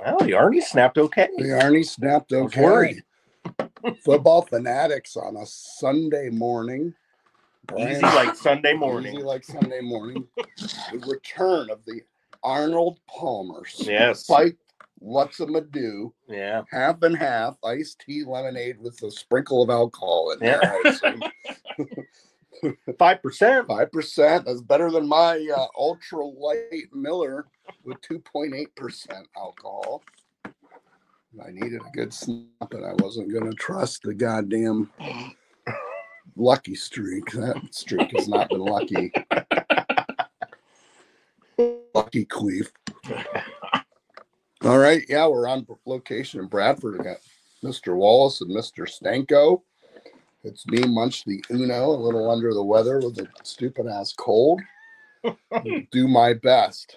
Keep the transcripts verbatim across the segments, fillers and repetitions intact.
Well, the Arnie snapped okay. The Arnie snapped okay. I was worried. Football Fanatics on a Sunday morning. Brian, easy like Sunday morning. Easy like Sunday morning. The return of the Arnold Palmers. Yes. Fight What's a Madoo. Yeah. Half and half. Iced tea lemonade with a sprinkle of alcohol in there. Yeah. Five percent. Five percent. That's better than my uh, ultra light Miller with two point eight percent alcohol. I needed a good snap, and I wasn't going to trust the goddamn lucky streak. That streak has not been lucky. Lucky Queef. All right. Yeah, we're on location in Bradford. We got Mister Wallace and Mister Stanko. It's me, Munch the Uno, a little under the weather with a stupid ass cold. Do my best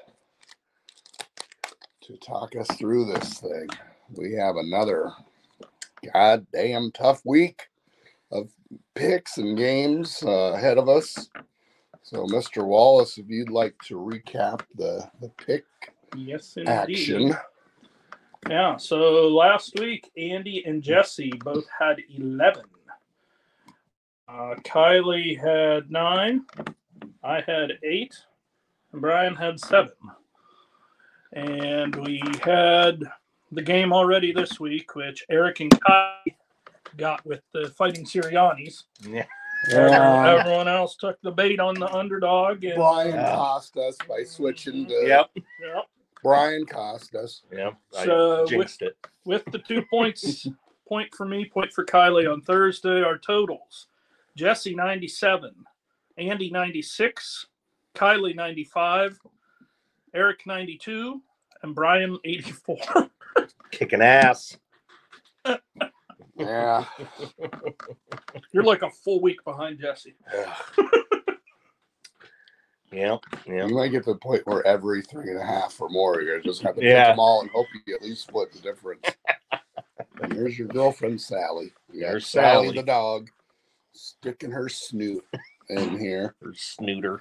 to talk us through this thing. We have another goddamn tough week of picks and games uh, ahead of us. So, Mister Wallace, if you'd like to recap the, the pick yes, indeed. action. Yeah, so last week, Andy and Jesse both had eleven. Uh, Kylie had nine, I had eight, and Brian had seven. And we had the game already this week, which Eric and Kylie got with the Fighting Siriannis. Yeah. Everyone, everyone else took the bait on the underdog. And, Brian uh, cost us by switching to Yep. Yep. Brian cost us. Yep. So I jinxed with, it. With the two points, point for me, point for Kylie on Thursday, our totals. Jesse ninety-seven, Andy ninety-six, Kylie ninety-five, Eric ninety-two, and Brian eighty-four. Kicking ass. Yeah. You're like a full week behind Jesse. Yep. Yep. You might get to the point where every three and a half or more, you're just have to Yeah. pick them all and hope you at least split the difference. And here's your girlfriend, Sally. You got There's Sally, Sally. the dog, sticking her snoot in here. Or snooter.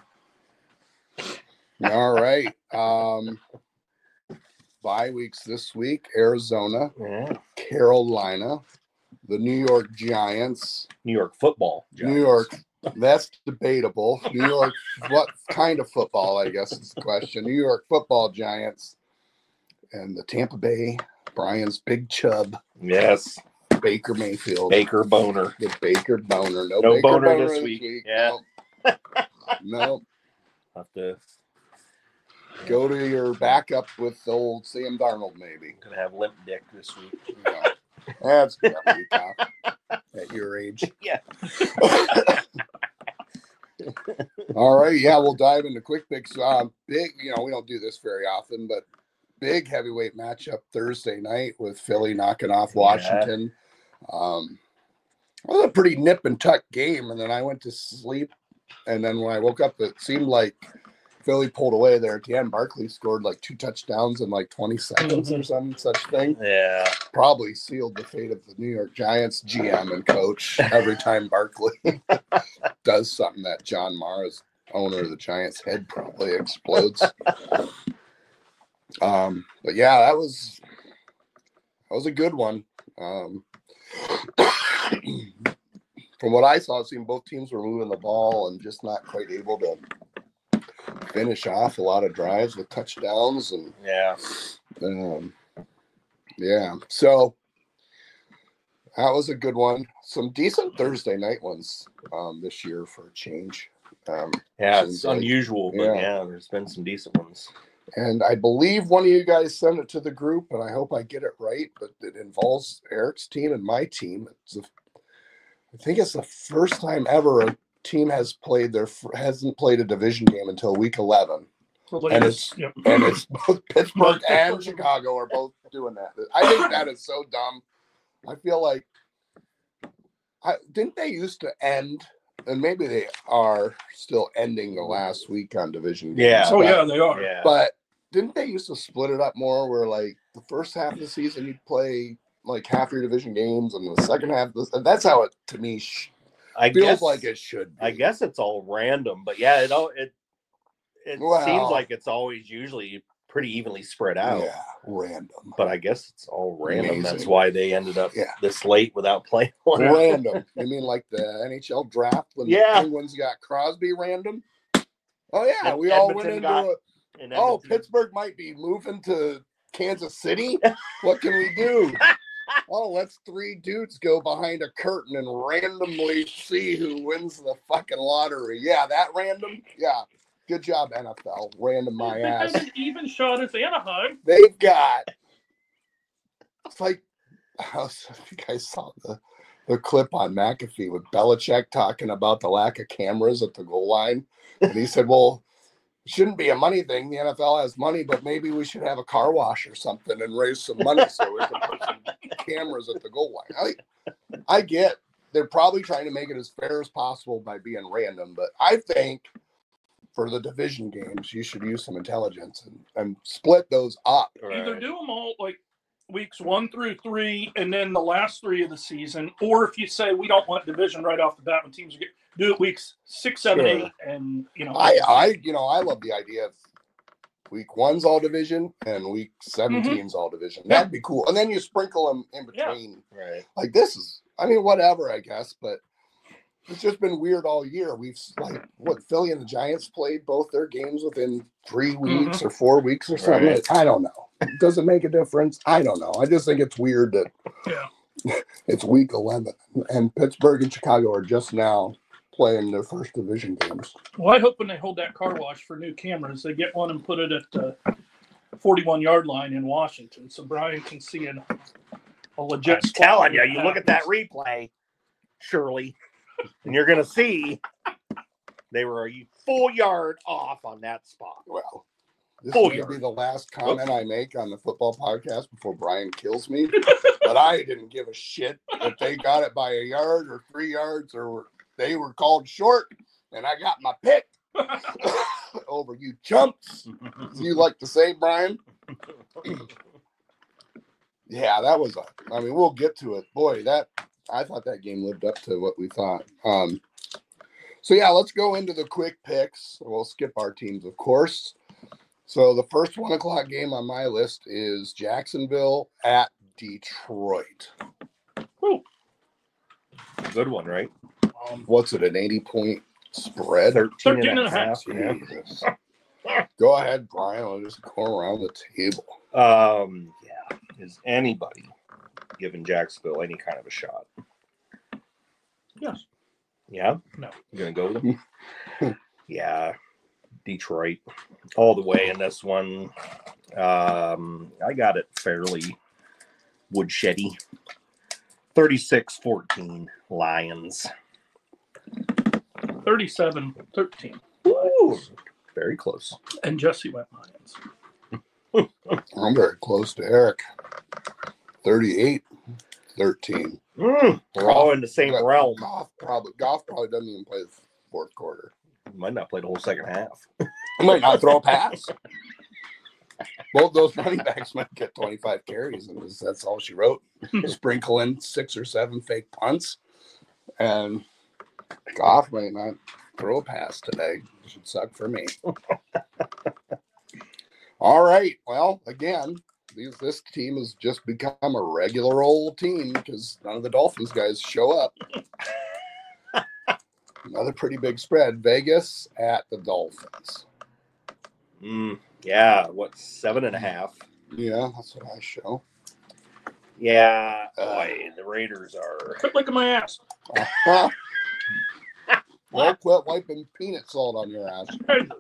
All right. Um, bye weeks this week: Arizona, Yeah. Carolina, the New York Giants, New York football. New Giants. York. That's debatable. New York, what kind of football, I guess is the question. New York football Giants and the Tampa Bay, Brian's Big Chub, Yes. Baker Mayfield. Baker Boner. The Baker Boner. No, No Baker boner Boner, this this week. week. Yeah. No. No. Have to. Go to your backup with old Sam Darnold, maybe. Gonna have limp dick this week. Yeah. That's good week off at your age. Yeah. All right. Yeah, we'll dive into quick picks. Um, big, you know, we don't do this very often, but big heavyweight matchup Thursday night with Philly knocking off Washington. Yeah. Um, it was a pretty nip and tuck game, and then I went to sleep, and then when I woke up, it seemed like Philly pulled away there at the end. Barkley scored like two touchdowns in like twenty seconds or some such thing. Yeah. Probably sealed the fate of the New York Giants G M and coach every time Barkley does something that John Mara's owner of the Giants head probably explodes. um, but yeah, that was that was a good one. Um, from what I saw, it seemed both teams were moving the ball and just not quite able to finish off a lot of drives with touchdowns and yeah, um, yeah. So that was a good one. Some decent Thursday night ones um, this year for a change. Um, yeah, it's like, unusual, but yeah. yeah, there's been some decent ones. And I believe one of you guys sent it to the group, and I hope I get it right. But it involves Eric's team and my team. It's a, I think it's the first time ever a team has played their hasn't played a division game until week eleven, Well, and it's yep. and it's both Pittsburgh Both and Pittsburgh. Chicago are both doing that. I think that is so dumb. I feel like I didn't they used to end, and maybe they are still ending the last week on division games. Yeah. Oh, but, yeah, they are. Yeah, but didn't they used to split it up more? Where like the first half of the season you'd play like half your division games, and the second half, that's how it to me. Sh- I Feels guess like it should be. I guess it's all random, but yeah, it all it it Well, seems like it's always usually pretty evenly spread out. Yeah, random. But I guess it's all random. Amazing. That's why they ended up Yeah. this late without playing one. Random. You mean like the N H L draft when Yeah. the Penguins got Crosby random? Oh yeah, And we all went Edmonton into got- a, And oh, Edmonton- Pittsburgh might be moving to Kansas City. What can we do? Oh, let's three dudes go behind a curtain and randomly see who wins the fucking lottery. Yeah, that random. Yeah, good job, N F L. Random my They ass. had an even shot as Anaheim. They've got. It's like I was, if you guys saw the the clip on McAfee with Belichick talking about the lack of cameras at the goal line, and he said, "Well, it shouldn't be a money thing. The N F L has money, but maybe we should have a car wash or something and raise some money so we can put some cameras at the goal line." I, I get they're probably trying to make it as fair as possible by being random, but I think for the division games, you should use some intelligence and, and split those up. Either Right. do them all like weeks one through three, and then the last three of the season, or if you say we don't want division right off the bat when teams get do it weeks six, seven, Sure. eight, and you know. I, I, you know, I love the idea of week one's all division and week seventeen's all division. That'd be cool. And then you sprinkle them in Yeah. between. Right. Like this is, I mean, whatever, I guess, but it's just been weird all year. We've like what Philly and the Giants played both their games within three weeks or four weeks or something. Right. I don't know. Does it make a difference? I don't know. I just think it's weird that Yeah. it's week eleven and Pittsburgh and Chicago are just now playing their first division games. Well, I hope when they hold that car wash for new cameras, they get one and put it at the forty-one yard line in Washington, so Brian can see an, a legit. I'm spot telling you, where it you look at that happens. replay, Shirley, and you're going to see they were a full yard off on that spot. Well, this Full may yard. be the last comment I make on the football podcast before Brian kills me. But I didn't give a shit if they got it by a yard or three yards or were, they were called short, and I got my pick over you chumps. As you like to say, Brian. Yeah, that was a. I mean, we'll get to it. Boy, that I thought that game lived up to what we thought. Um, so yeah, let's go into the quick picks. We'll skip our teams, of course. So the first one o'clock game on my list is Jacksonville at Detroit. Whew. Good one, right? Um, What's it? An eighty point spread? thirteen, thirteen and a half. Yeah. Jesus. Go ahead, Brian. I'll just go around the table. Um, yeah. Is anybody giving Jacksonville any kind of a shot? yes. Yeah? No. You going to go with them? Yeah. Detroit all the way in this one. Um, I got it fairly woodsheddy. thirty-six fourteen Lions. thirty-seven thirteen. Ooh, very close. And Jesse went Lions. I'm very close to Eric. thirty-eight thirteen. Mm, we're all in the same Goff- realm. Goff probably, Goff probably doesn't even play the fourth quarter. Might not play the whole second half. He might not throw a pass. Both those running backs might get twenty-five carries, and that's all she wrote. Sprinkle in six or seven fake punts, and Goff might not throw a pass today. It should suck for me. All right. Well, again, these, this team has just become a regular old team because none of the Dolphins guys show up. Another pretty big spread. Vegas at the Dolphins. Mm, yeah, what, seven and a half? Yeah, that's what I show. Yeah, boy, the Raiders are. Quit licking my ass. Well, quit wiping peanut salt on your ass.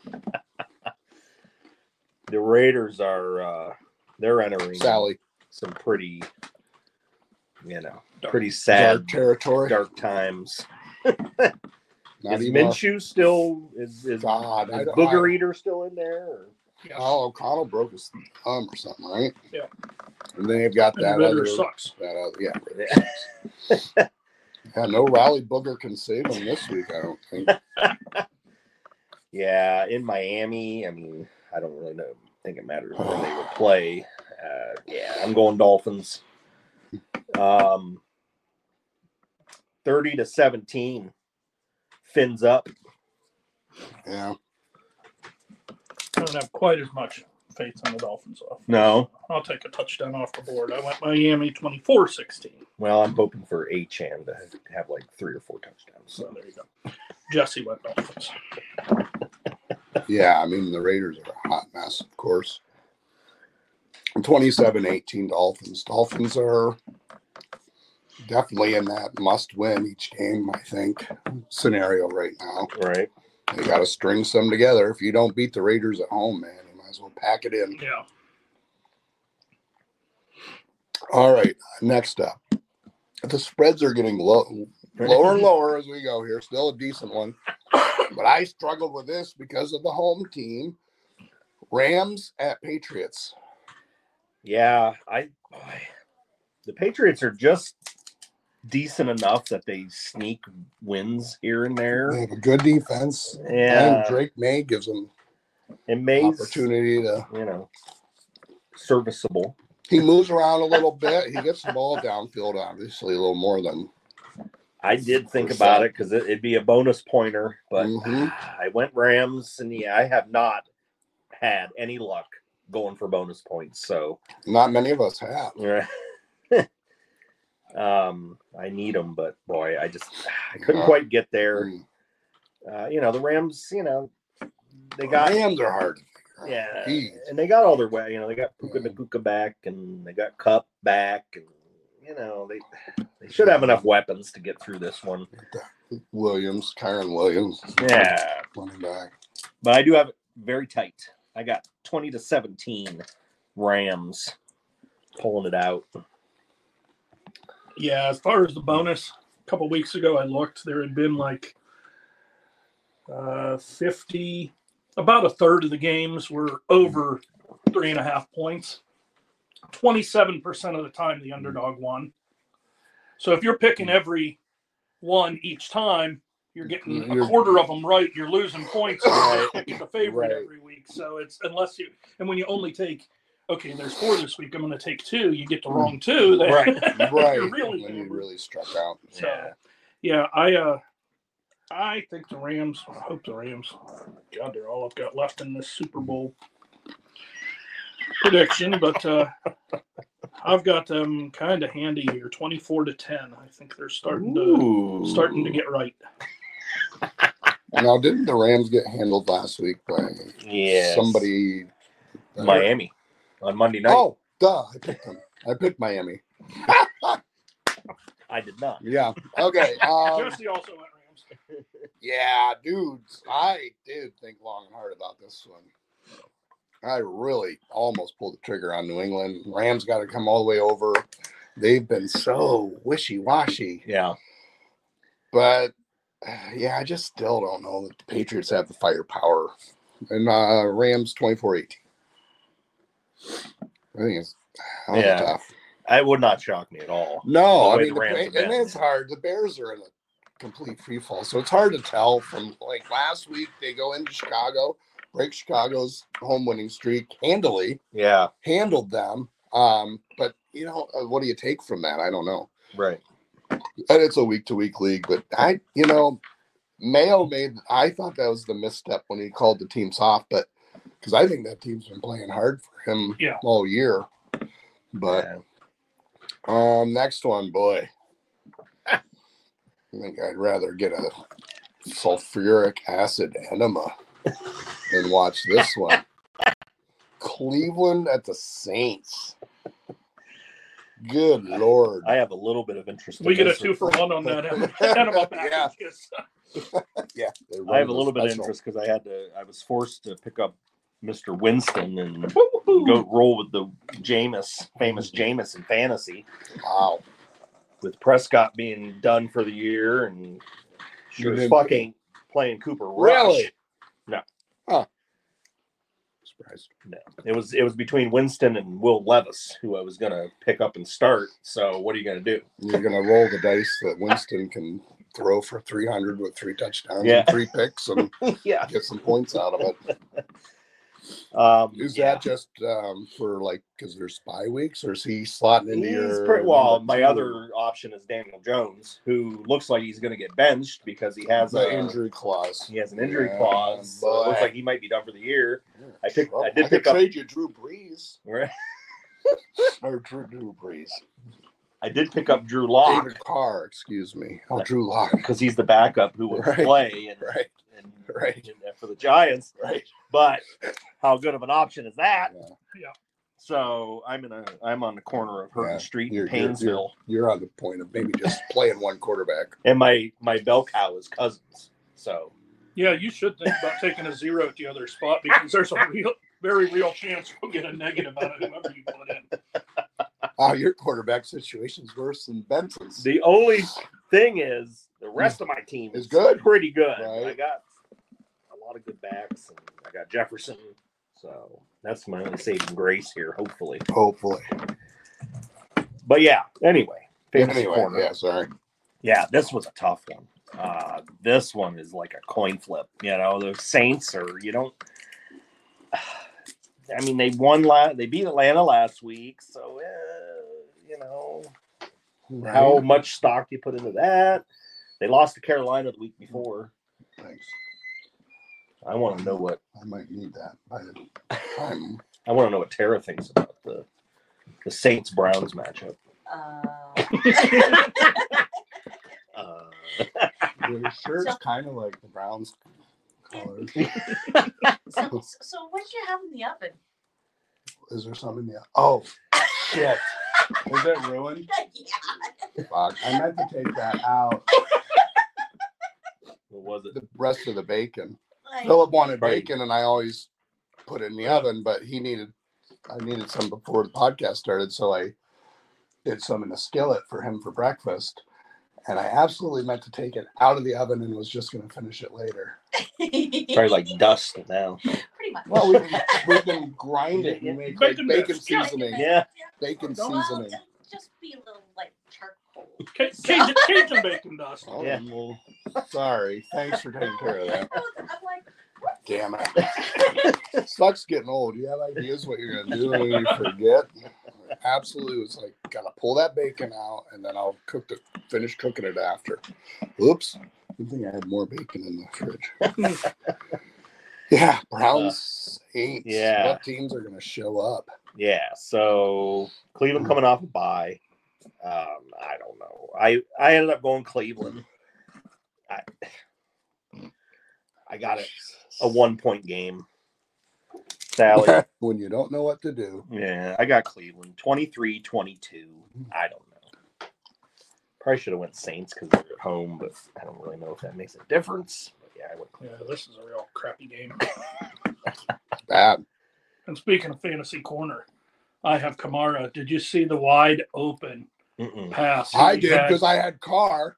The Raiders are. Uh, they're entering Sally. some pretty, you know, Dark. pretty sad, Dark territory. dark times. Not Is even. Minshew still? Is, is, God, I is don't- Booger I- Eater still in there? Or? Yes. Oh, O'Connell broke his thumb or something, right? Yeah. And then they've got And that the other. Ritter sucks. That other, yeah. Ritter. Yeah, no rally booger can save him this week, I don't think. Yeah, in Miami. I mean, I don't really know. Think it matters where they would play. Uh, yeah, I'm going Dolphins. Um, thirty to seventeen. Fins up. Yeah. I don't have quite as much faith in the Dolphins off. No. I'll take a touchdown off the board. I went Miami twenty-four sixteen. Well, I'm hoping for Achane to have like three or four touchdowns. So there you go. Jesse went Dolphins. Yeah, I mean, the Raiders are a hot mess, of course. twenty-seven eighteen Dolphins. Dolphins are definitely in that must-win each game, I think, scenario right now. Right. They got to string some together. If you don't beat the Raiders at home, man, you might as well pack it in. Yeah. All right, next up. The spreads are getting low, lower and lower as we go here. Still a decent one. But I struggled with this because of the home team. Rams at Patriots. Yeah, I. The Patriots are just decent enough that they sneak wins here and They there. have a good defense. Yeah. And Drake May gives them It may, opportunity to. you know, serviceable. He moves around a little bit. He gets the ball downfield, obviously, a little more than. I did think about it because it, it'd be a bonus pointer, but Mhm. I went Rams, and yeah, I have not had any luck going for bonus points. So, Not many of us have. um, I need them, but boy, I just I couldn't Yeah. quite get there. Mm. Uh, you know, the Rams, you know, they got Rams are hard to figure out. yeah, Jeez. and they got all their way. You know, they got Puka Yeah. Nakuka back, and they got Cup back, and you know they they should have enough weapons to get through this one. Williams, Kyron Williams, Yeah, running back. but I do have it very tight. I got twenty to seventeen Rams pulling it out. Yeah, as far as the bonus, a couple weeks ago I looked, there had been like uh, fifty, about a third of the games were over three and a half points. twenty-seven percent of the time the underdog won. So if you're picking every one each time, you're getting a You're- quarter of them right. You're losing points. You're picking the favorite Right. every week. So it's unless you and when you only take okay, there's four this week. I'm going to take two. You get the wrong two. Then Right. Right. you're really when you favored. really struck out. So, Yeah. yeah, I uh, I think the Rams. I hope the Rams. God, they're all I've got left in this Super Bowl prediction, but uh, I've got them kind of handy here, twenty-four to ten. I think they're starting to Ooh. starting to get right. Now, didn't the Rams get handled last week by Yes. somebody? Miami on Monday night. Oh, duh! I picked them. I picked Miami. I did not. Yeah. Okay. Um, Jesse also went Rams. yeah, dudes. I did think long and hard about this one. I really almost pulled the trigger on New England. Rams got to come all the way over. They've been so wishy-washy. Yeah. But, uh, yeah, I just still don't know that the Patriots have the firepower. And uh, Rams twenty-four eighteen. I think it's hell of a Yeah. tough. It would not shock me at all. No, The I way mean, the the Rams Pa- have been. and it's hard. The Bears are in a complete free fall, so it's hard to tell from like last week. They go into Chicago, break Chicago's home winning streak handily, Yeah. handled them. Um, but you know, uh, what do you take from that? I don't know. Right. And it's a week to week league, but I, you know, Mayo made. I thought that was the misstep when he called the team soft, but because I think that team's been playing hard for him Yeah. all year. But Yeah. um, next one, boy. I think I'd rather get a sulfuric acid enema than watch this one. Cleveland at the Saints. Good Lord. I have a little bit of interest. We in get a this. two for one on that. Enema Yeah. packages. Yeah. they I have run a little the bit of special. interest because I had to. I was forced to pick up Mister Winston and Woo-hoo. go roll with the Jameis, famous Jameis in fantasy, Wow. with Prescott being done for the year and she You was didn't- fucking playing Cooper Rush. Really? No. Huh. Surprised. No, it was it was between Winston and Will Levis, who I was gonna pick up and start. So what are you gonna do? You're going to roll the dice that Winston can throw for three hundred with three touchdowns Yeah. and three picks and Yeah. get some points out of it. Um, Is yeah. that just um, for like because there's bye weeks, or is he slotting into He's your? pretty, well, number my two? other option is Daniel Jones, who looks like he's going to get benched because he has the a injury clause. He has an injury Yeah, clause. So it looks boy. like he might be done for the year. I picked. Trouble. I did I pick could up. trade you Drew Brees Right. or Drew, Drew Brees. I did pick up Drew Lock David Carr, excuse me. Oh, Drew Lock. because he's the backup who would Right. play and, Right. and, Right. and for the Giants. Right. But how good of an option is that? Yeah. Yeah. So I'm in a. I'm on the corner of Hurton Yeah. Street You're, in you're, Painesville, you're, you're on the point of maybe just playing one quarterback. and my my bell cow is Cousins. So Yeah, you should think about taking a zero at the other spot because there's a real, very real chance you'll get a negative out of whoever you put in. Oh, your quarterback situation's worse than Benson's. the only thing is the rest of my team Is is good. pretty good. Right. I got a lot of good backs, and I got Jefferson. So that's my only saving grace here, hopefully. Hopefully. But yeah, anyway, fantasy Anyway, corner. yeah, sorry. Yeah, this was a tough one. Uh, this one is like a coin flip. You know, the Saints are, you don't. I mean, they won last. They beat Atlanta last week, so uh, you know how much stock do you put into that? They lost to Carolina the week before. Thanks. I want to know what I might need that by the time. I want to know what Tara thinks about the the Saints Browns matchup. Uh, Uh, Your shirt's So- kind of like the Browns colors. so, so what do you have in the oven? Is there something in the Oh, shit. Is it ruined? Yeah. Fuck. I meant to take that out. what was it? The rest of the bacon. Like, Philip wanted Right. bacon, and I always put it in the oven, but he needed, I needed some before the podcast started, so I did some in a skillet for him for breakfast. And I absolutely meant to take it out of the oven and was just going to finish it later. Probably like dust now. pretty much. Well, we can, we can grind it and make like Bacon bacon bits, yeah. seasoning. Yeah. Bacon Well, seasoning. it'll just be a little like charcoal. Ca- Cajun, Cajun bacon dust. Oh, Yeah. well, sorry. Thanks for taking care of that. I was- I'm like, what? Damn it. Sucks getting old. You have ideas what you're gonna do and then you forget. Absolutely, it's like gotta pull that bacon out and then I'll cook the finish cooking it after. Oops. Good thing I had more bacon in the fridge. Yeah, Browns, Saints. yeah. What teams are gonna show up? Yeah. So Cleveland coming off a bye. Um, I don't know. I I ended up going Cleveland. I I got it a one point game. Sally. When you don't know what to do. Yeah, I got Cleveland twenty-three twenty-two. I don't know. Probably should have went Saints because they're at home, but I don't really know if that makes a difference. But yeah, I went Yeah, Cleveland. this is a real crappy game. Bad. And speaking of fantasy corner, I have Kamara. Did you see the wide open Mm-mm. pass? I He did had- because I had Carr.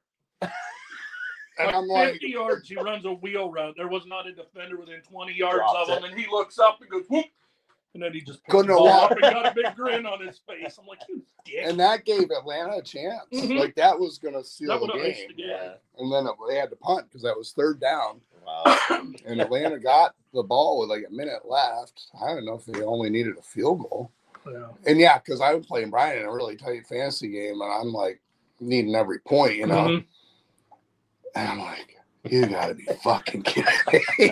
And I'm like, fifty yards, he runs a wheel route. There was not a defender within twenty yards Dropped of him, and he looks up and goes, whoop. And then he just picks Couldn't the have ball walked. up and got a big grin on his face. I'm like, you dick. and that gave Atlanta a chance. Mhm. Like that was gonna seal That the would've iced game. the game. Yeah. And then it, they had to punt because that was third down. Wow. And Atlanta got the ball with like a minute left. I don't know if they only needed a field goal. Yeah. And yeah, because I was playing Brian in a really tight fantasy game, and I'm like needing every point, you know. Mhm. And I'm like, you gotta be fucking kidding me.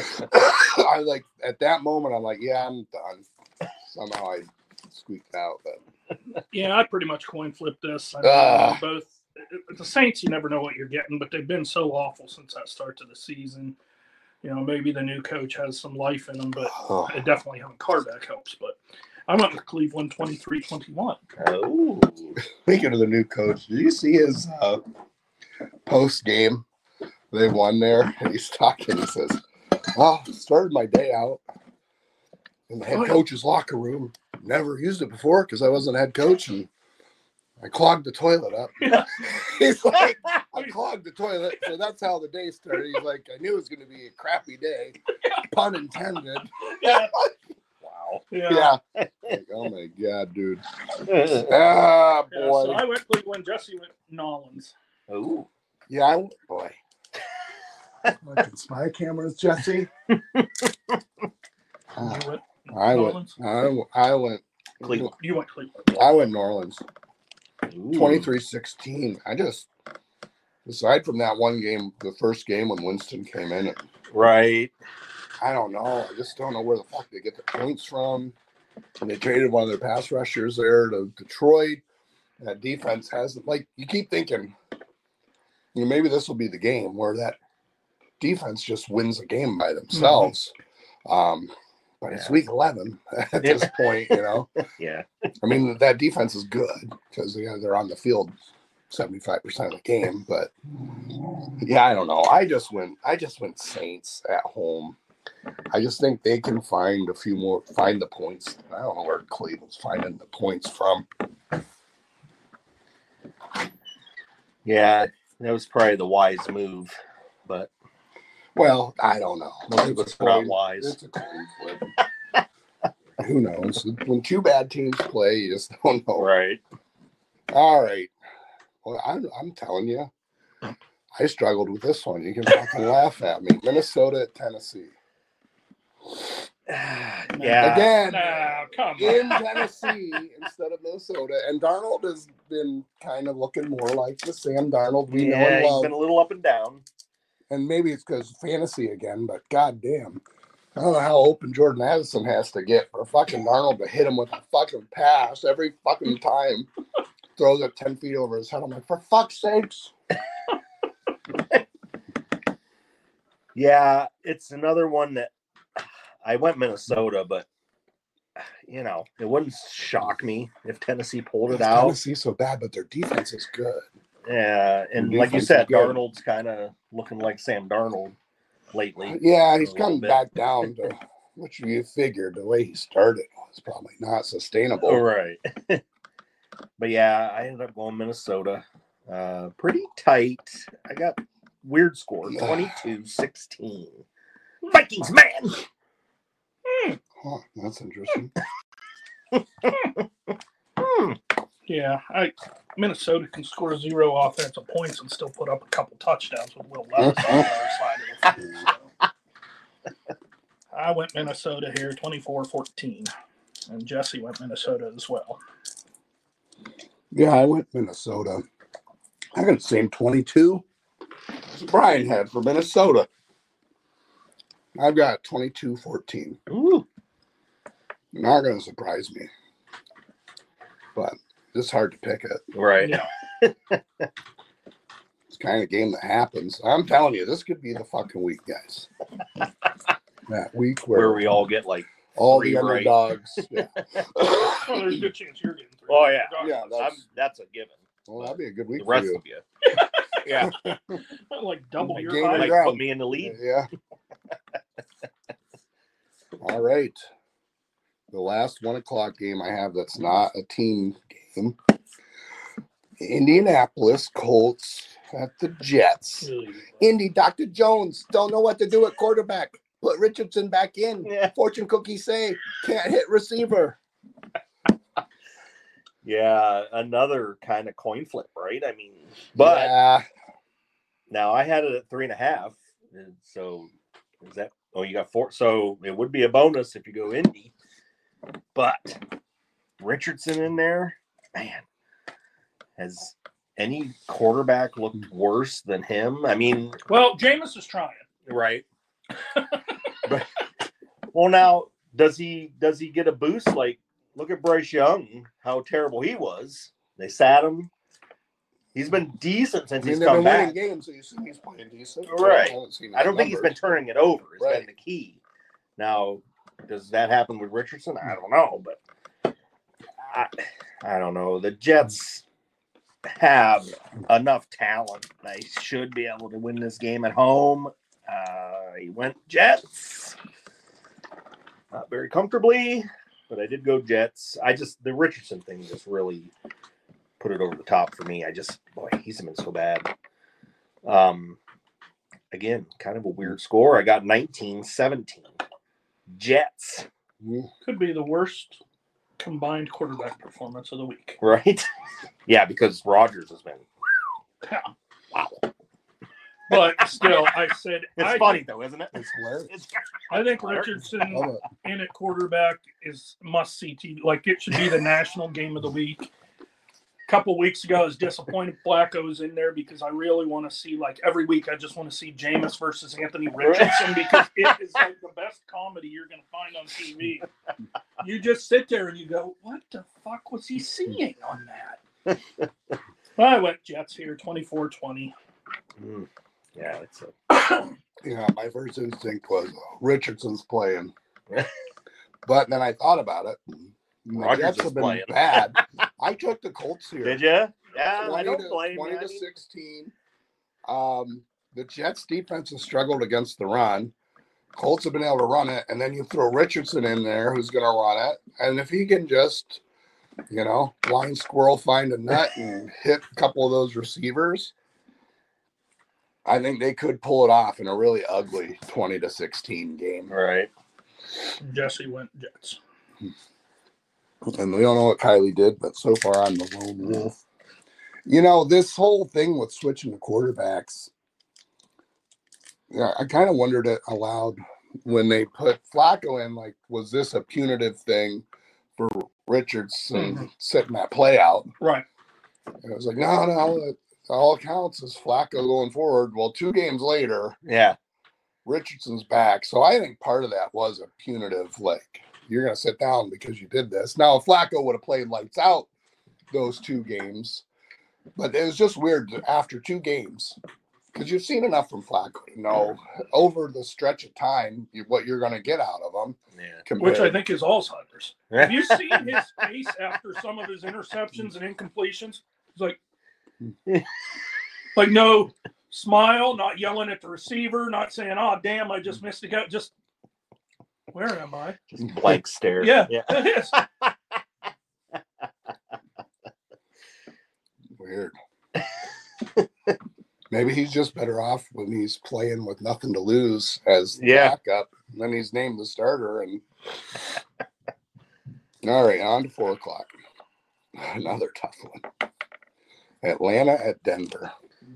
I like at that moment, I'm like, yeah, I'm done. Somehow I squeaked out, but Yeah, I pretty much coin flipped this. I mean, Ah. both the Saints, you never know what you're getting, but they've been so awful since that start to the season. You know, maybe the new coach has some life in them, but oh, it definitely having Carback helps. But I went with Cleveland twenty-three twenty-one. Oh. speaking of the new coach, did you see his uh, post game? They won there, and he's talking. He says, "Well, started my day out in the head Oh, yeah. coach's locker room. Never used it before because I wasn't head coach, and I clogged the toilet up." Yeah. He's like, "I clogged the toilet," so that's how the day started. He's like, "I knew it was going to be a crappy day, pun intended." Yeah. Wow. Yeah. Yeah. Like, oh my god, dude. oh. Ah, Yeah, boy. so I went Cleveland. Jesse went Nolans. Yeah, I, boy. Look, it's my cameras, Jesse. You Ah, went I went. Orleans? I, I went. Cleveland. You went Cleveland. I went New Orleans. Ooh. twenty-three sixteen. I just, aside from that one game, the first game when Winston came in, Right. I don't know. I just don't know where the fuck they get the points from. And they traded one of their pass rushers there to Detroit. That defense has, like, you keep thinking, you know, maybe this will be the game where that defense just wins a game by themselves. Mm-hmm. Um, but it's Yeah. week eleven at this point, you know. Yeah. I mean, that defense is good because you know, they're on the field seventy-five percent of the game. But yeah, I don't know. I just went. I just went Saints at home. I just think they can find a few more, find the points. I don't know where Cleveland's finding the points from. Yeah, that was probably the wise move, but Well, I don't know. most of us are not wise. It's a coin flip. Who knows? When two bad teams play, you just don't know. Right. All right. Well, I'm, I'm telling you, I struggled with this one. You can fucking laugh at me. Minnesota at Tennessee. Yeah. Again, No, come in on. Tennessee instead of Minnesota. And Darnold has been kind of looking more like the Sam Darnold we know Yeah, and he's love. been a little up and down. And maybe it's because fantasy again, but goddamn. I don't know how open Jordan Addison has to get for fucking Darnold to hit him with a fucking pass every fucking time. Throws it ten feet over his head. I'm like, for fuck's sakes. Yeah, it's another one that I went Minnesota, but you know, it wouldn't shock me if Tennessee pulled it out. Tennessee's so bad, but their defense is good. Yeah, and Their like you defense said, is good. Darnold's kind of looking like Sam Darnold lately. Yeah, he's A little coming bit. back down to which you figured the way he started was probably not sustainable. Oh, right. But yeah, I ended up going Minnesota. Uh, pretty tight. I got weird score, twenty-two sixteen. Vikings, man! Huh, that's interesting. Hmm. Yeah, I Minnesota can score zero offensive points and still put up a couple touchdowns with Will Levis on the other side of the field. So. I went Minnesota here, twenty-four fourteen. And Jesse went Minnesota as well. Yeah, I went Minnesota. I got the same twenty-two as Brian had for Minnesota. I've got twenty-two fourteen. Ooh. Not going to surprise me. But it's hard to pick it. Right. Yeah. It's the kind of game that happens. I'm telling you, this could be the fucking week, guys. That week where, Where we all get like, all three the right. underdogs. Yeah. Well, there's a good chance you're getting three. oh yeah, Yeah, I'm, that's, that's a given. well, that'd be a good week The for rest you. of you. Yeah. like double Gain your of height. Like ground. put me in the lead. Yeah. All right. The last one o'clock game I have that's not a team game. Indianapolis Colts at the Jets. Indy, Doctor Jones, don't know what to do at quarterback. Put Richardson back in. Yeah. Fortune cookies say can't hit receiver. Yeah, another kind of coin flip, right? I mean, but yeah. now I had it at three and a half. and So is that? Oh, you got four. So it would be a bonus if you go Indy. But Richardson in there, man, has any quarterback looked worse than him? I mean, Well, Jameis is trying. right. But, well, now does he does he get a boost? Like, look at Bryce Young, how terrible he was. They sat him. He's been decent since I mean, he's they've come been back. winning games, so you see he's playing decent. Right. haven't seen I don't think he's been numbers. turning it over. It's Right. been the key. Now, does that happen with Richardson? I don't know, but I, I don't know. The Jets have enough talent. They should be able to win this game at home. Uh, he went Jets. Not very comfortably, but I did go Jets. I just, the Richardson thing just really put it over the top for me. I just, boy, he's been so bad. Um, again, kind of a weird score. I got nineteen seventeen. Jets. Could be the worst combined quarterback performance of the week. Right? Yeah, because Rodgers has been, Yeah. wow. But still, I said It's I funny think, though, isn't it? It's hilarious. It's I think Love Richardson it. in at quarterback is must see T V. Like it should be the national game of the week. A couple weeks ago, I was disappointed Flacco was in there because I really want to see like every week. I just want to see Jameis versus Anthony Richardson because it is like the best comedy you're going to find on T V. You just sit there and you go, "What the fuck was he seeing on that?" I went Jets here, twenty-four twenty. Mm. Yeah, it's a Yeah, my first instinct was uh, Richardson's playing. But then I thought about it. The Rodgers Jets is have been playing. bad. I took the Colts here. Did you? Yeah, I twenty don't to, blame twenty you. I to mean, sixteen. Um, the Jets defense has struggled against the run. Colts have been able to run it, and then you throw Richardson in there who's going to run it. And if he can just, you know, blind squirrel find a nut and hit a couple of those receivers, I think they could pull it off in a really ugly twenty to sixteen game. right. Jesse went Jets. And we don't know what Kylie did, but so far I'm the lone wolf. You know, this whole thing with switching the quarterbacks, yeah, I kind of wondered it aloud when they put Flacco in, like, was this a punitive thing for Richardson Mm-hmm. sitting that play out? Right. And it was like, no, no, it, all counts is Flacco going forward. Well, two games later, Yeah. Richardson's back. So I think part of that was a punitive, like, you're going to sit down because you did this. Now, if Flacco would have played lights out those two games, but it was just weird after two games because you've seen enough from Flacco to know over the stretch of time you, what you're going to get out of him. Yeah. Compared, Which I think is Alzheimer's. Have you seen his face after some of his interceptions and incompletions? He's like, like no smile, not yelling at the receiver, not saying, "Oh, damn, I just missed a guy." Just, where am I? Just blank stare. Yeah, Yeah. it is. weird. Maybe he's just better off when he's playing with nothing to lose as the Yeah. backup. And then he's named the starter. And all right, on to four o'clock. Another tough one. Atlanta at Denver.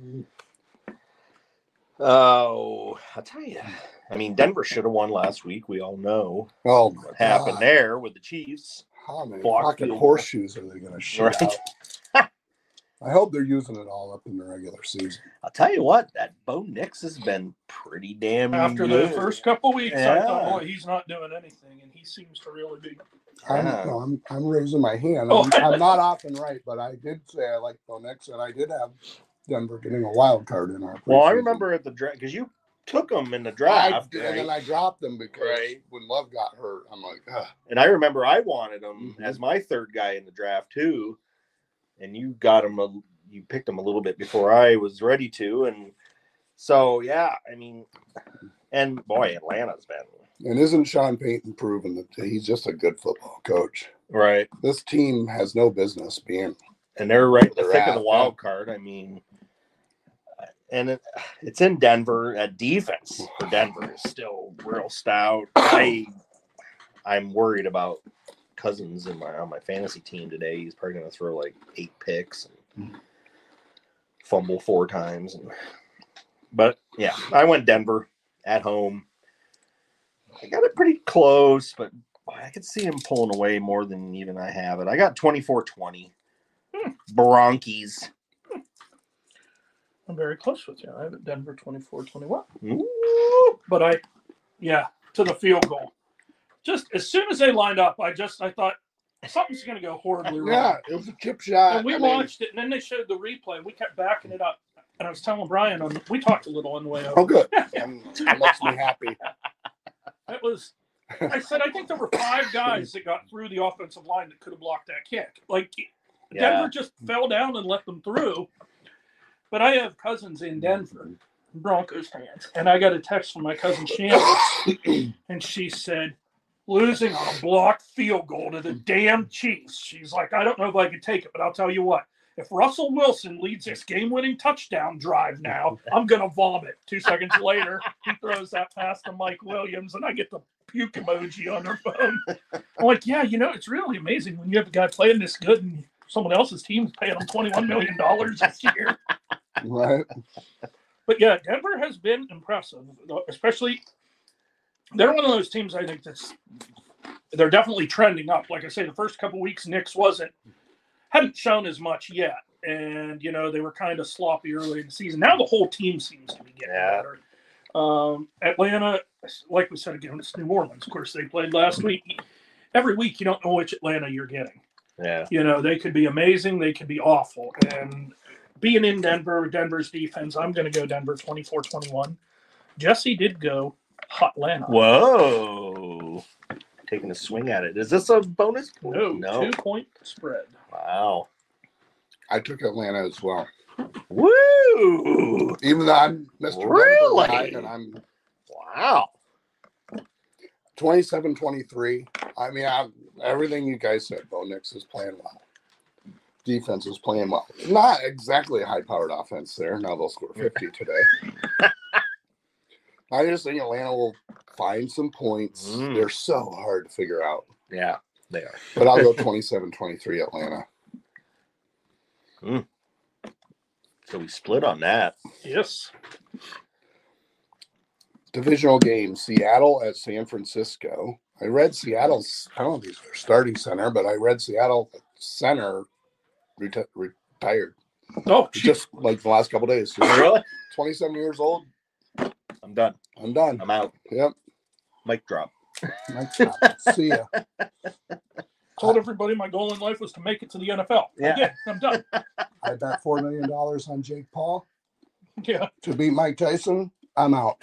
Oh, I'll tell you. I mean, Denver should have won last week. We all know Oh my what happened God. there with the Chiefs. How many Block fucking field. horseshoes are they going to shoot Right. out? I hope they're using it all up in the regular season. I'll tell you what, that Bo Nix has been pretty damn After good. the first couple weeks, I Yeah. thought, "Boy, he's not doing anything," and he seems to really be. I'm, Yeah. no, I'm, I'm raising my hand. Oh. I'm, I'm not often right, but I did say I like Bo Nix, and I did have Denver getting a wild card in our. Well, I preseason. remember at the draft because you took them in the I draft, did, right? and then I dropped them because Right. when Love got hurt, I'm like, ugh. And I remember I wanted him Mhm. as my third guy in the draft too, and you got him. A, you picked him a little bit before I was ready to, and so yeah, I mean, and boy, Atlanta's been And isn't Sean Payton proven that he's just a good football coach? right, This team has no business being. and they're right in the They're thick of at, the wild card. I mean, and it, it's in Denver. At defense for Denver is still real stout. I I'm worried about Cousins in my on my fantasy team today. He's probably going to throw like eight picks and fumble four times. And, but yeah, I went Denver at home. I got it pretty close, but boy, I could see him pulling away more than even I have it. I got twenty-four twenty. Hmm. Bronkies. I'm very close with you. I have it Denver twenty-four twenty-one. Ooh. But I, yeah, to the field goal. Just as soon as they lined up, I just I thought something's going to go horribly wrong. Yeah, it was a chip shot. And we I mean, watched it, and then they showed the replay. And we kept backing it up, and I was telling Brian, on, we talked a little on the way over. oh, good. Um, it makes me happy. It was. I said I think there were five guys that got through the offensive line that could have blocked that kick. Like Yeah. Denver just fell down and let them through. But I have cousins in Denver, Broncos fans, and I got a text from my cousin Shannon, and she said, "Losing on a blocked field goal to the damn Chiefs." She's like, "I don't know if I could take it, but I'll tell you what. If Russell Wilson leads this game-winning touchdown drive now, I'm going to vomit." Two seconds later, he throws that pass to Mike Williams, and I get the puke emoji on her phone. I'm like, yeah, you know, it's really amazing when you have a guy playing this good and someone else's team's paying him twenty-one million dollars this year. Right. But yeah, Denver has been impressive, especially they're one of those teams I think that's they're definitely trending up. Like I say, the first couple weeks, Knicks wasn't hadn't shown as much yet, and you know they were kind of sloppy early in the season. Now the whole team seems to be getting Yeah. better. Um, Atlanta, like we said again, it's New Orleans. Of course, they played last week. Every week, you don't know which Atlanta you're getting. Yeah. You know, they could be amazing, they could be awful, and being in Denver, Denver's defense, I'm going to go Denver twenty-four twenty-one. Jesse did go Hotlanta. Whoa. Taking a swing at it. Is this a bonus? No, No. two-point spread. Wow. I took Atlanta as well. Woo. Even though I'm Mister Really? Denver guy, and I'm Wow. twenty-seven twenty-three. I mean, I, everything you guys said, Bo Nix is playing well. Defense is playing well. Not exactly a high-powered offense there. Now they'll score fifty today. I just think Atlanta will find some points. Mm. They're so hard to figure out. Yeah, they are. But I'll go twenty-seven twenty-three Atlanta. Mm. So we split on that. Yes. Divisional game, Seattle at San Francisco. I read Seattle's penalties for starting center, but I read Seattle center reti- retired Oh, geez. just like the last couple days. Just Really? twenty-seven years old. I'm done. I'm done. I'm out. Yep. Mic drop. Nice job. See ya. Told everybody my goal in life was to make it to the N F L. Yeah. Yeah, I'm done. I bet four million dollars on Jake Paul Yeah. to beat Mike Tyson. I'm out.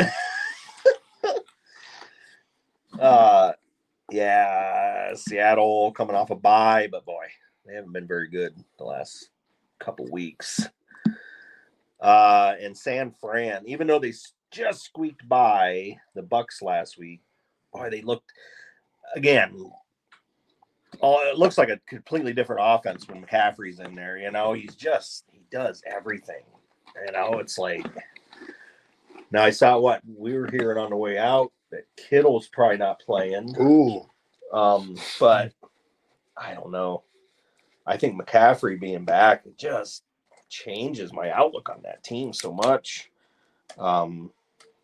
Uh, yeah, Seattle coming off a bye, but boy, they haven't been very good the last couple weeks. Uh, and San Fran, even though they s- just squeaked by the Bucks last week, boy, they looked again. Oh, it looks like a completely different offense when McCaffrey's in there. You know, he's just he does everything. You know, it's like now I saw what we were hearing on the way out that Kittle's probably not playing. Ooh. Um, but I don't know. I think McCaffrey being back it just changes my outlook on that team so much. Um,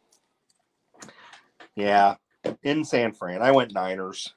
yeah, in San Fran, I went Niners.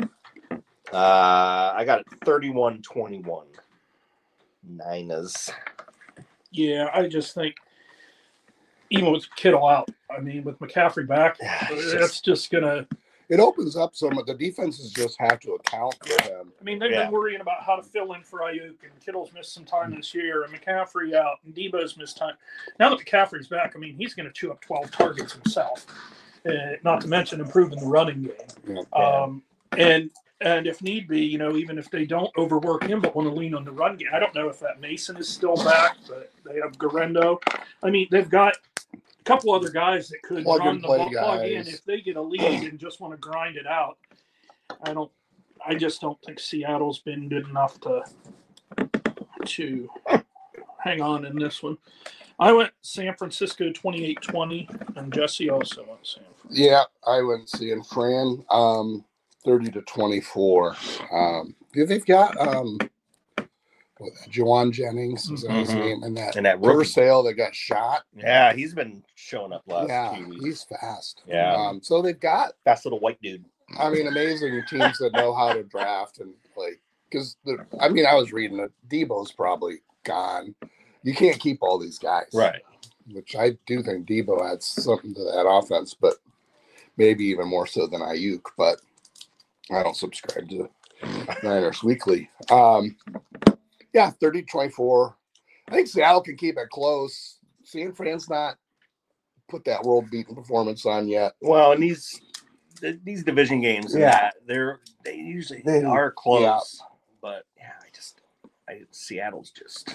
Uh, I got it thirty-one twenty-one. Niners. Yeah, I just think even with Kittle out, I mean, with McCaffrey back, Yeah, it's that's just- just gonna. It opens up so much. The defenses just have to account for him. I mean, they've Yeah. been worrying about how to fill in for Ayuk, and Kittle's missed some time this year, and McCaffrey out, and Debo's missed time. Now that McCaffrey's back, I mean, he's going to chew up twelve targets himself. Uh, not to mention improving the running game. Yeah. Um, and and if need be, you know, even if they don't overwork him but want to lean on the run game, I don't know if that Mason is still back, but they have Garendo. I mean, they've got a couple other guys that could Plug run and the play ball, plug in guys. if they get a lead and just want to grind it out. I don't. I just don't think Seattle's been good enough to to hang on in this one. I went San Francisco twenty-eight twenty, and Jesse also went San Francisco. Yeah, I went seeing Fran um, thirty to twenty-four. Um, they've got um, what, Jawan Jennings is that his Mhm. name, and that And that rookie. Purcell that got shot. Yeah, he's been showing up last Yeah, few weeks. he's fast. Yeah. Um, so they've got, Fast little white dude. I mean, amazing teams that know how to draft and like, because the, I mean, I was reading that Debo's probably gone. You can't keep all these guys, Right. Which I do think Debo adds something to that offense, but maybe even more so than Ayuk. But I don't subscribe to Niners Weekly. Um, yeah, thirty twenty-four. I think Seattle can keep it close. San Fran's not put that world-beating performance on yet. Well, and these th- these division games, and Yeah. that they're they usually They- are close, but yeah, I just I Seattle's just.